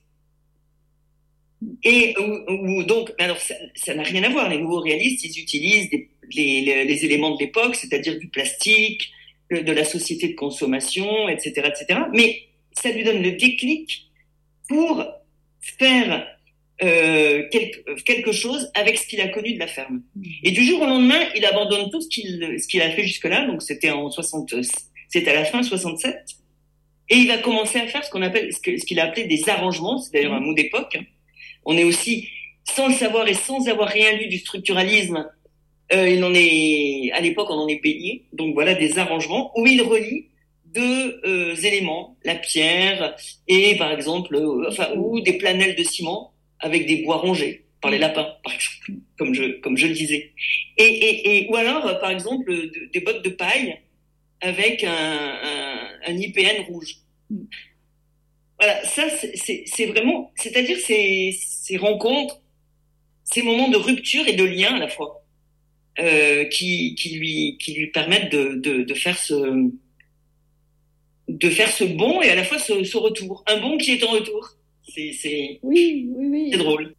Et où, où donc, alors ça, ça n'a rien à voir. Les nouveaux réalistes, ils utilisent des, les, les, les éléments de l'époque, c'est-à-dire du plastique, de la société de consommation, et cetera, et cetera. Mais ça lui donne le déclic pour faire euh, quelque, quelque chose avec ce qu'il a connu de la ferme. Et du jour au lendemain, il abandonne tout ce qu'il, ce qu'il a fait jusque-là. Donc c'était en soixante, c'était à la fin soixante-sept, et il va commencer à faire ce qu'on appelle, ce, que, ce qu'il a appelé des arrangements. C'est d'ailleurs un mot d'époque. On est aussi, sans le savoir et sans avoir rien lu du structuralisme. Euh, il en est, à l'époque, on en est baigné. Donc voilà des arrangements où il relie deux euh, éléments, la pierre et par exemple, euh, enfin, ou des planelles de ciment avec des bois rongés par les lapins, par exemple, comme je comme je le disais. Et, et, et ou alors, euh, par exemple, de, des bottes de paille avec un, un, un I P N rouge. Voilà, ça c'est, c'est, c'est vraiment, c'est-à-dire ces, ces rencontres, ces moments de rupture et de lien à la fois. Euh, qui, qui lui qui lui permettent de, de, de faire ce de faire ce bond et à la fois ce, ce retour, un bond qui est en retour. C'est c'est oui oui oui. C'est drôle.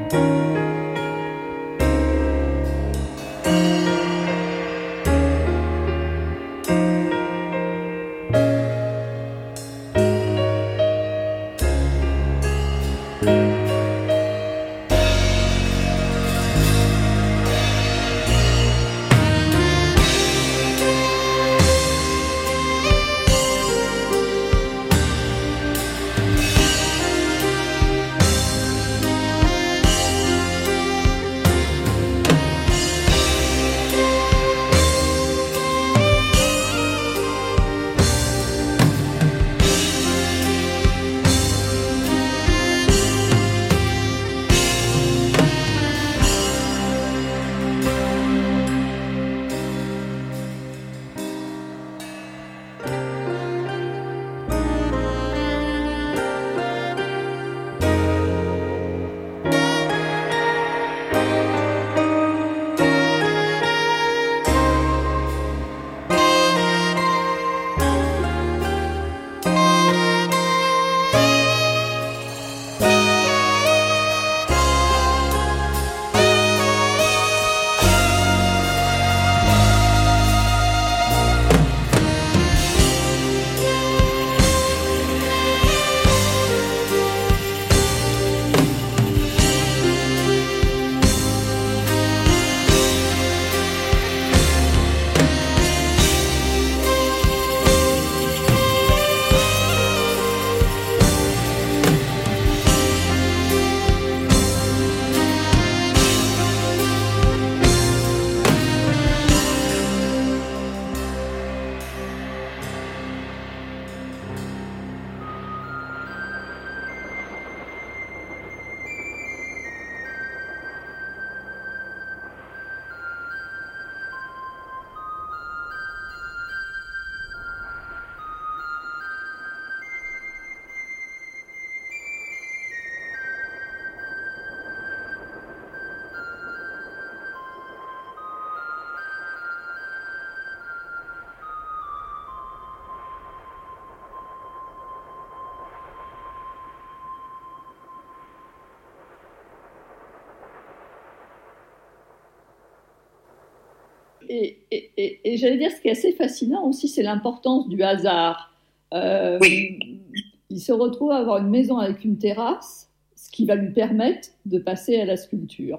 Et, et, et, et j'allais dire, ce qui est assez fascinant aussi, c'est l'importance du hasard. Euh, oui. Il se retrouve à avoir une maison avec une terrasse, ce qui va lui permettre de passer à la sculpture.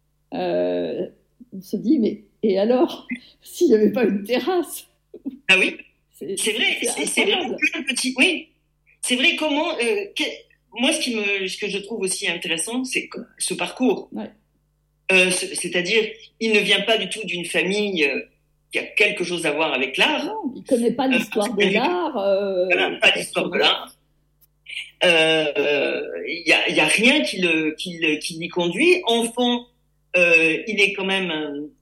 Euh, on se dit, mais et alors, s'il n'y avait pas une terrasse? Ah oui, c'est, c'est vrai, c'est, c'est, c'est vraiment plein de petits... Oui, c'est vrai, comment... Euh, que, moi, ce, qui me, ce que je trouve aussi intéressant, c'est ce parcours. Ouais. Euh, c'est-à-dire, il ne vient pas du tout d'une famille euh, qui a quelque chose à voir avec l'art. Non, il ne connaît pas l'histoire euh, de l'art. Euh, voilà, pas l'histoire de l'art. Il euh, n'y a, y a rien qui, le, qui, le, qui l'y conduit. Enfant, euh, il est quand même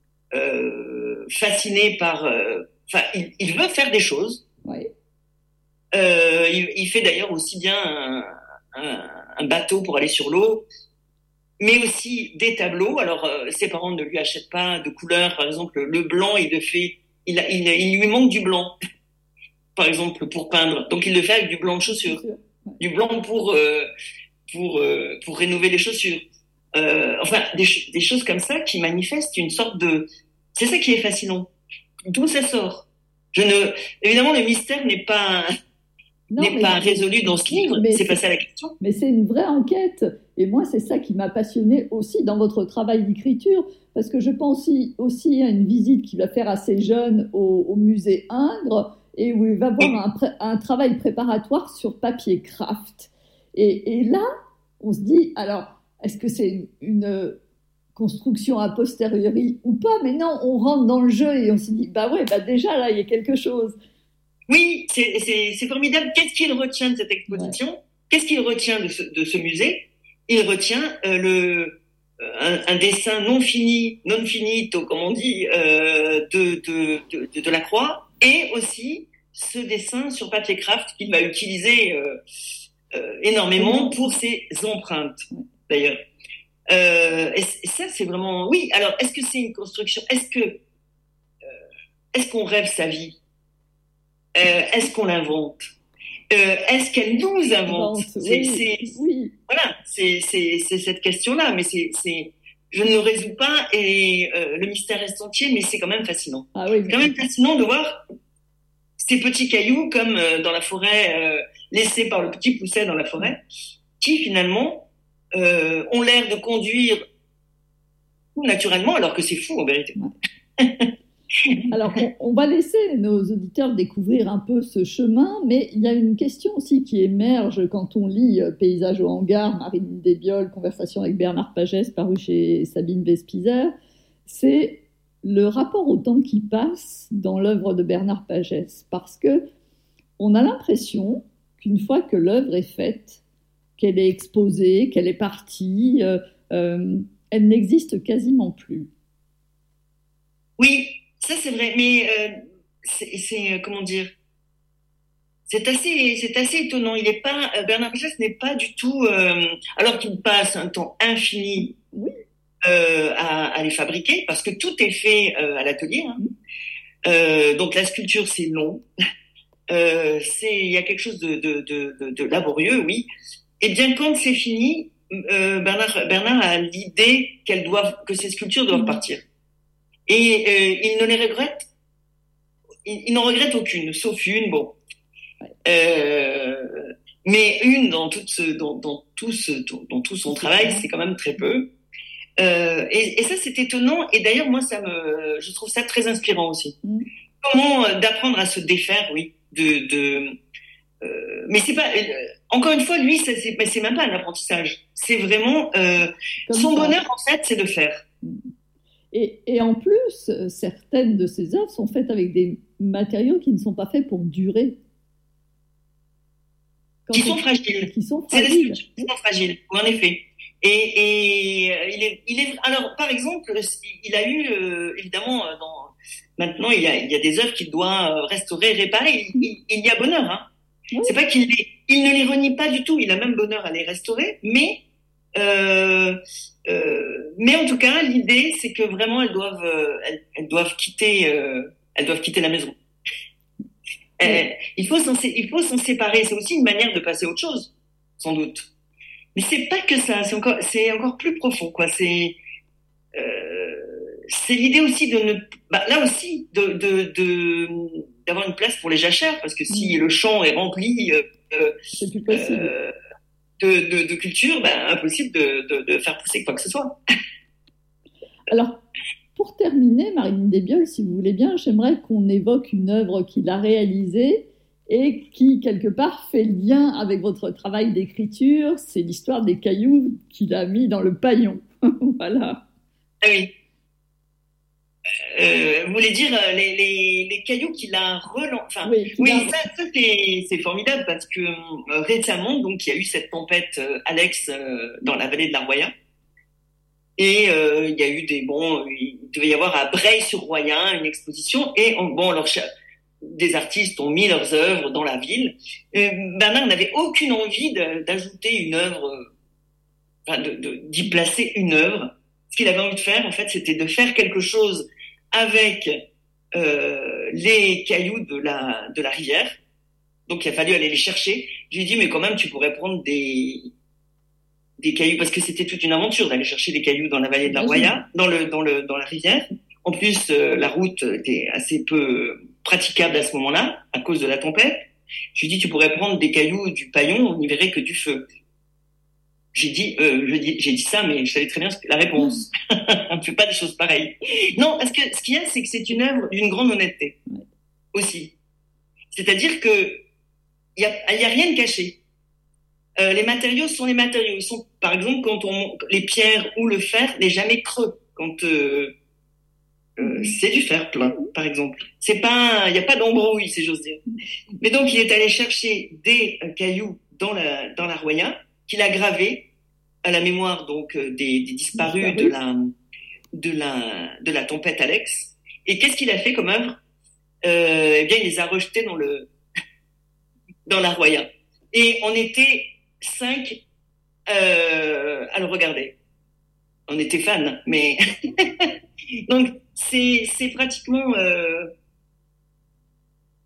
euh, fasciné par... Enfin, euh, il, il veut faire des choses. Oui. Euh, il, il fait d'ailleurs aussi bien un, un, un bateau pour aller sur l'eau, mais aussi des tableaux. Alors, euh, ses parents ne lui achètent pas de couleurs. Par exemple, le blanc, il le fait... Il, a, il, il lui manque du blanc, par exemple, pour peindre. Donc, il le fait avec du blanc de chaussures. Du blanc pour, euh, pour, euh, pour rénover les chaussures. Euh, enfin, des, des choses comme ça qui manifestent une sorte de... C'est ça qui est fascinant. D'où ça sort? Je ne... Évidemment, le mystère n'est pas... Non, n'est pas résolu dans ce livre, c'est pas ça la question. Mais c'est une vraie enquête. Et moi, c'est ça qui m'a passionnée aussi dans votre travail d'écriture, parce que je pense aussi, aussi à une visite qu'il va faire assez jeune au, au musée Ingres, et où il va voir un, pré, un travail préparatoire sur papier craft. Et, et là, on se dit, alors, est-ce que c'est une, une construction a posteriori ou pas? Mais non, on rentre dans le jeu et on se dit, bah ouais, bah déjà là, il y a quelque chose. Oui, c'est, c'est, c'est formidable. Qu'est-ce qu'il retient de cette exposition? Ouais. Qu'est-ce qu'il retient de ce, de ce musée? Il retient euh, le, euh, un, un dessin non fini, non finito, comme on dit, euh, de, de, de, de, de la croix, et aussi ce dessin sur papier craft qu'il va utiliser euh, euh, énormément pour ses empreintes, d'ailleurs. Euh, et, et ça, c'est vraiment... Oui, alors, est-ce que c'est une construction? Est-ce que euh, est-ce qu'on rêve sa vie? Euh, est-ce qu'on l'invente? euh, est-ce qu'elle nous invente? Oui, c'est, c'est, oui. Voilà, c'est, c'est, c'est cette question-là, mais c'est, c'est, je ne le résous pas et euh, le mystère reste entier, mais c'est quand même fascinant. Ah oui, c'est quand même fascinant de voir ces petits cailloux comme euh, dans la forêt, euh, laissés par le petit Pousset dans la forêt, qui finalement euh, ont l'air de conduire tout naturellement, alors que c'est fou en vérité. Alors, on, on va laisser nos auditeurs découvrir un peu ce chemin, mais il y a une question aussi qui émerge quand on lit euh, Paysage au hangar, Marine Desbioles, Conversation avec Bernard Pagès, paru chez Sabine Vespizer, c'est le rapport au temps qui passe dans l'œuvre de Bernard Pagès, parce que on a l'impression qu'une fois que l'œuvre est faite, qu'elle est exposée, qu'elle est partie, euh, euh, elle n'existe quasiment plus. Oui, ça c'est vrai, mais euh, c'est, c'est euh, comment dire, c'est assez, c'est assez étonnant. Il est pas, euh, Bernard Pagès n'est pas du tout, euh, alors qu'il passe un temps infini oui. euh, à, à les fabriquer, parce que tout est fait euh, à l'atelier. Hein. Euh, donc la sculpture c'est long, euh, c'est, il y a quelque chose de, de, de, de, de laborieux, oui. Et bien quand c'est fini, euh, Bernard, Bernard a l'idée qu'elles doivent, que ces sculptures doivent partir. Et euh, il ne les regrette, il, il n'en regrette aucune, sauf une, bon. Euh, mais une dans, toute ce, dans, dans, tout ce, dans tout son travail, c'est quand même très peu. Euh, et, et ça, c'est étonnant. Et d'ailleurs, moi, ça me, je trouve ça très inspirant aussi. Mm. Comment euh, d'apprendre à se défaire, oui, de, de. Euh, mais c'est pas. Euh, encore une fois, lui, ça, c'est, mais c'est même pas un apprentissage. C'est vraiment euh, son ça. bonheur, en fait, c'est de faire. Et, et en plus, certaines de ces œuvres sont faites avec des matériaux qui ne sont pas faits pour durer. Quand qui sont fragiles. Qui sont fragiles. C'est des sculptures qui sont fragiles, en effet. Et, et euh, il est, il est. Alors, par exemple, il a eu euh, évidemment dans. Maintenant, il y a, il y a des œuvres qu'il doit restaurer, réparer. Il, il, il y a bonheur. Hein. Oui. C'est pas qu'il les, il ne les renie pas du tout. Il a même bonheur à les restaurer, mais. Euh, euh, mais en tout cas, l'idée, c'est que vraiment, elles doivent, euh, elles, elles doivent quitter, euh, elles doivent quitter la maison. Oui. Euh, il faut s'en, il faut s'en séparer. C'est aussi une manière de passer à autre chose, sans doute. Mais c'est pas que ça. C'est encore, c'est encore plus profond, quoi. C'est, euh, c'est l'idée aussi de ne, bah, là aussi, de, de, de, d'avoir une place pour les jachères, parce que si mmh. le champ est rempli, euh, c'est plus possible. Euh, De, de, de culture, ben, impossible de, de, de faire pousser quoi que ce soit. Alors, pour terminer, Marine Desbioles, si vous voulez bien, j'aimerais qu'on évoque une œuvre qu'il a réalisée et qui, quelque part, fait lien avec votre travail d'écriture. C'est l'histoire des cailloux qu'il a mis dans le paillon. Voilà. Ah oui. Euh, vous voulez dire les, les, les cailloux qu'il a relancés. Enfin, oui, oui a... ça, ça c'est, c'est formidable parce que euh, récemment, donc, il y a eu cette tempête euh, Alex euh, dans la vallée de l'Arroyen. Et euh, il y a eu des bon, il devait y avoir à Breil-sur-Royan une exposition et on, bon, alors des artistes ont mis leurs œuvres dans la ville. Et Bernard n'avait aucune envie de, d'ajouter une œuvre, enfin de, de, d'y placer une œuvre. Ce qu'il avait envie de faire, en fait, c'était de faire quelque chose avec euh, les cailloux de la de la rivière. Donc, il a fallu aller les chercher. Je lui ai dit, mais quand même, tu pourrais prendre des des cailloux, parce que c'était toute une aventure d'aller chercher des cailloux dans la vallée de la Roya, dans le dans le dans la rivière. En plus, euh, la route était assez peu praticable à ce moment-là à cause de la tempête. Je lui ai dit, tu pourrais prendre des cailloux du paillon, on n'y verrait que du feu. J'ai dit, euh, je dis, j'ai dit ça, mais je savais très bien la réponse. Mmh. On ne fait pas des choses pareilles. Non, parce que ce qu'il y a, c'est que c'est une œuvre d'une grande honnêteté aussi. C'est-à-dire que il y a, il y a rien de caché. Euh, les matériaux sont les matériaux. Ils sont, par exemple, quand on les pierres ou le fer n'est jamais creux. Quand euh, euh, c'est du fer plein, par exemple. C'est pas, il n'y a pas d'embrouille, si j'ose dire. Mais donc, il est allé chercher des euh, cailloux dans la dans la Roya, qu'il a gravé à la mémoire donc des, des disparus de la de la de la tempête Alex. Et qu'est-ce qu'il a fait comme œuvre? euh, Eh bien, il les a rejetés dans le dans la Roya. Et on était cinq euh, à le regarder. On était fans, mais donc c'est c'est pratiquement euh...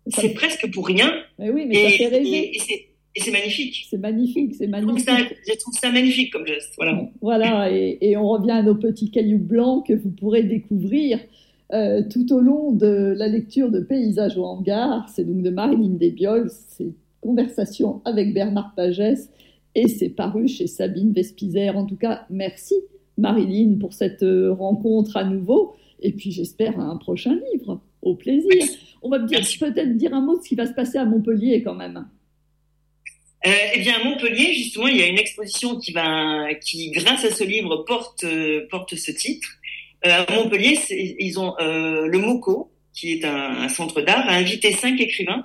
c'est presque pour rien. Mais oui, mais et, ça fait rêver. Et, et, c'est, et c'est magnifique. C'est magnifique, c'est magnifique. Je trouve ça, je trouve ça magnifique comme geste. Voilà. Voilà, et, et on revient à nos petits cailloux blancs que vous pourrez découvrir euh, tout au long de la lecture de Paysages au hangar. C'est donc de Marilyn Desbioles, c'est Conversation avec Bernard Pagès, et c'est paru chez Sabine Vespizer. En tout cas, merci Marilyn pour cette rencontre à nouveau, et puis j'espère à un prochain livre. Au plaisir. On va dire, peut-être dire un mot de ce qui va se passer à Montpellier quand même. Euh, eh bien, à Montpellier, justement, il y a une exposition qui va, qui, grâce à ce livre, porte, euh, porte ce titre. Euh, à Montpellier, c'est, ils ont euh, le MoCo, qui est un, un centre d'art, a invité cinq écrivains.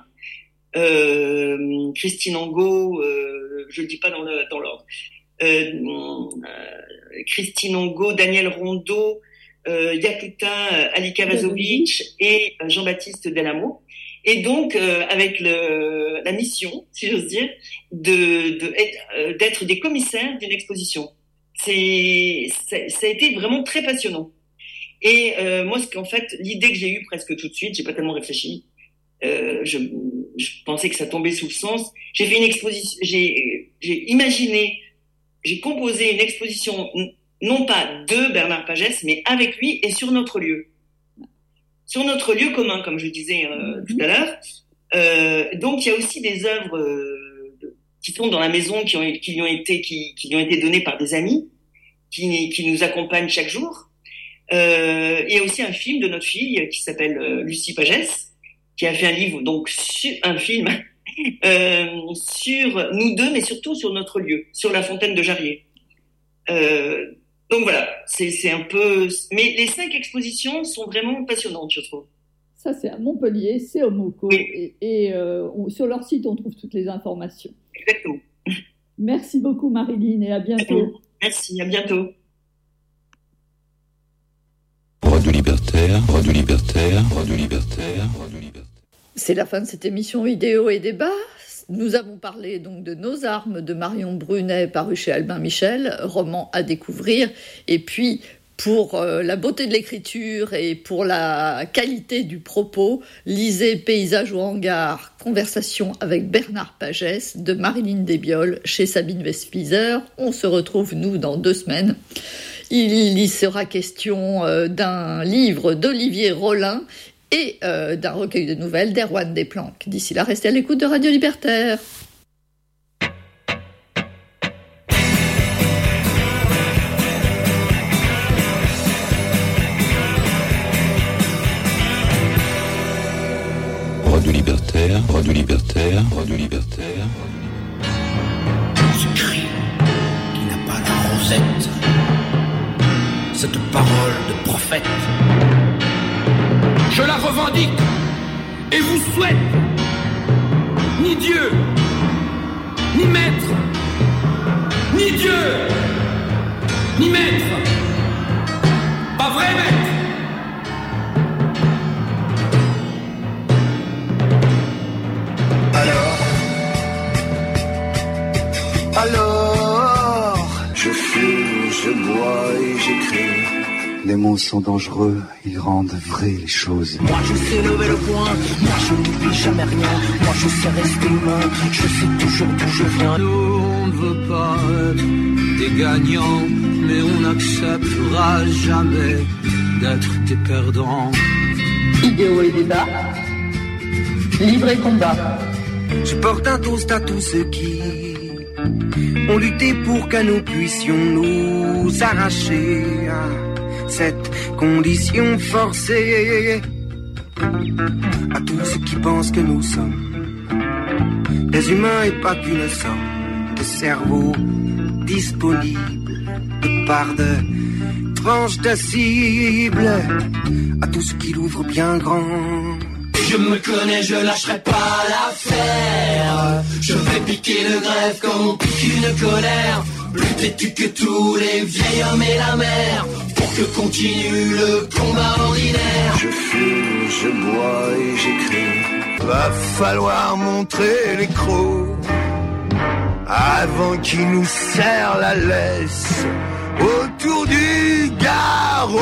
Euh, Christine Angot, euh, je le dis pas dans, le, dans l'ordre. Euh, euh, Christine Angot, Daniel Rondeau, euh, Yakuta Alika Vazovic et Jean-Baptiste Delamo. Et donc, euh, avec le, la mission, si j'ose dire, de, de, euh, d'être des commissaires d'une exposition. C'est, ça, ça a été vraiment très passionnant. Et euh, moi, ce qu'en fait, l'idée que j'ai eue presque tout de suite, j'ai pas tellement réfléchi. Euh, je, je pensais que ça tombait sous le sens. J'ai fait une exposition, j'ai, j'ai imaginé, j'ai composé une exposition, non pas de Bernard Pagès, mais avec lui et sur notre lieu. Sur notre lieu commun, comme je disais euh, tout à l'heure. Euh, donc, il y a aussi des œuvres euh, qui sont dans la maison, qui, ont, qui, lui ont été, qui, qui lui ont été données par des amis, qui, qui nous accompagnent chaque jour. Euh, il y a aussi un film de notre fille qui s'appelle euh, Lucie Pagès, qui a fait un livre, donc sur, un film euh, sur nous deux, mais surtout sur notre lieu, sur la fontaine de Jarrier. Euh, Donc voilà, c'est, c'est un peu... Mais les cinq expositions sont vraiment passionnantes, je trouve. Ça, c'est à Montpellier, c'est au MoCo. Oui. Et, et euh, on, sur leur site, on trouve toutes les informations. Exactement. Merci beaucoup, Marilyn, et à bientôt. Merci, à bientôt. Radio Libertaire, Radio Libertaire, Radio Libertaire, Radio Libertaire. C'est la fin de cette émission Idéaux et Débats. Nous avons parlé donc de Nos armes de Marion Brunet, paru chez Albin Michel, roman à découvrir. Et puis, pour euh, la beauté de l'écriture et pour la qualité du propos, lisez Paysages au hangar, Conversation avec Bernard Pagès de Marilyn Desbioles chez Sabine Vespizer. On se retrouve, nous, dans deux semaines. Il y sera question euh, d'un livre d'Olivier Rollin et euh, d'un recueil de nouvelles d'Erwan Desplanques. D'ici là, restez à l'écoute de Radio Libertaire. Radio Libertaire, Radio Libertaire, Radio Libertaire. Ce cri qui n'a pas la rosette, cette parole de prophète, je la revendique et vous souhaite ni Dieu, ni maître, ni Dieu, ni maître, pas vrai maître. Alors, alors, je fume, je bois et j'écris. Les mots sont dangereux, ils rendent vraies les choses. Moi je sais lever le poing, moi je n'oublie jamais rien. Moi je sais rester humain, je sais toujours d'où je viens. Nous on ne veut pas être des gagnants, mais on n'acceptera jamais d'être des perdants. Idéaux et débats, livre et combat. Je porte un toast à tous ceux qui ont lutté pour que nous puissions nous arracher à cette condition forcée. À tous ceux qui pensent que nous sommes des humains et pas qu'une somme de cerveaux disponibles de part de tranches de cible. À tous ceux qui l'ouvrent bien grand. Je me connais, je lâcherai pas l'affaire. Je vais piquer le greffe comme on pique une colère. Plus têtu que tous les vieils hommes et la mer, pour que continue le combat ordinaire. Je fume, je bois et j'écris. Va falloir montrer les crocs avant qu'ils nous serrent la laisse autour du garrot.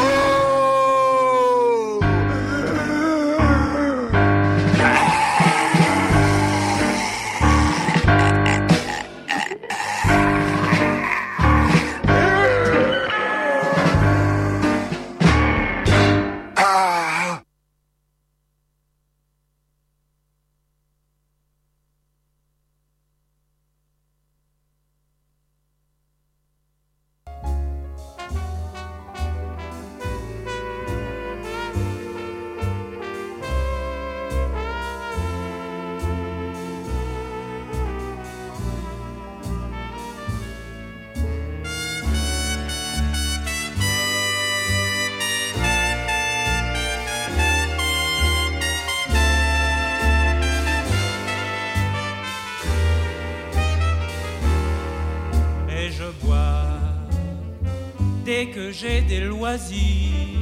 dès que j'ai des loisirs,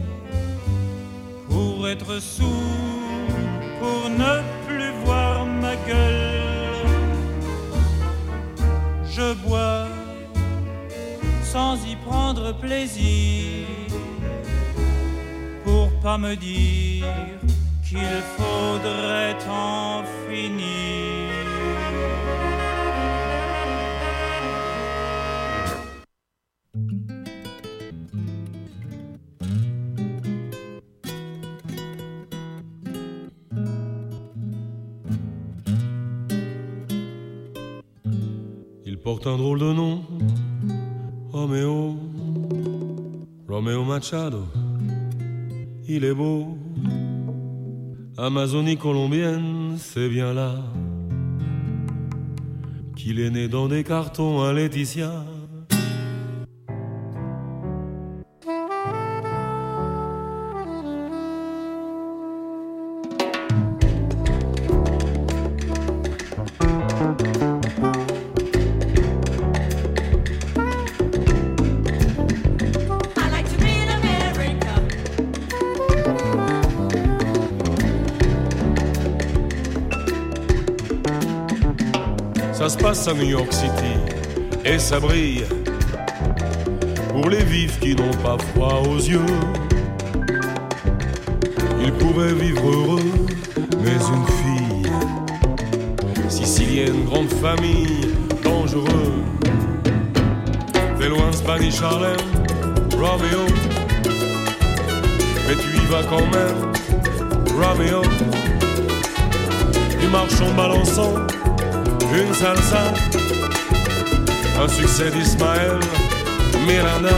pour être sourd, pour ne plus voir ma gueule. Je bois sans y prendre plaisir, pour pas me dire qu'il faudrait en finir. Il porte un drôle de nom, Roméo, Roméo Machado. Il est beau, Amazonie colombienne, c'est bien là qu'il est né dans des cartons à Laetitia. Ça se passe à New York City et ça brille pour les vifs qui n'ont pas froid aux yeux. Ils pourraient vivre heureux, mais une fille sicilienne, grande famille, dangereux. T'es loin Spanish Harlem, Romeo, mais tu y vas quand même, Romeo. Ils marchent en balançant une salsa, un succès d'Ismaël Miranda.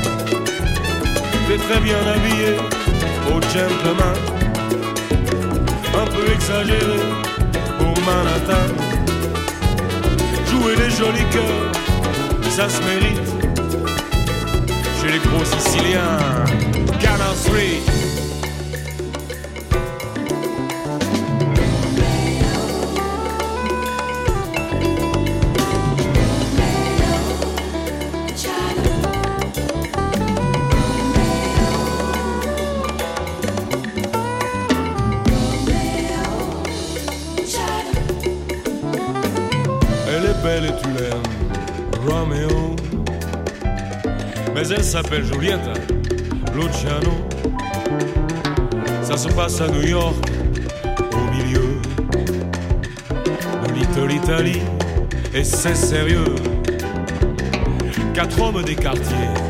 T'es très bien habillé au gentleman, un peu exagéré pour Manhattan. Jouer les jolis cœurs, ça se mérite chez les gros Siciliens, Canal Street. Et tu l'aimes, Romeo, mais elle s'appelle Giulietta Luciano. Ça se passe à New York, au milieu de Little Italy, et c'est sérieux. Quatre hommes des quartiers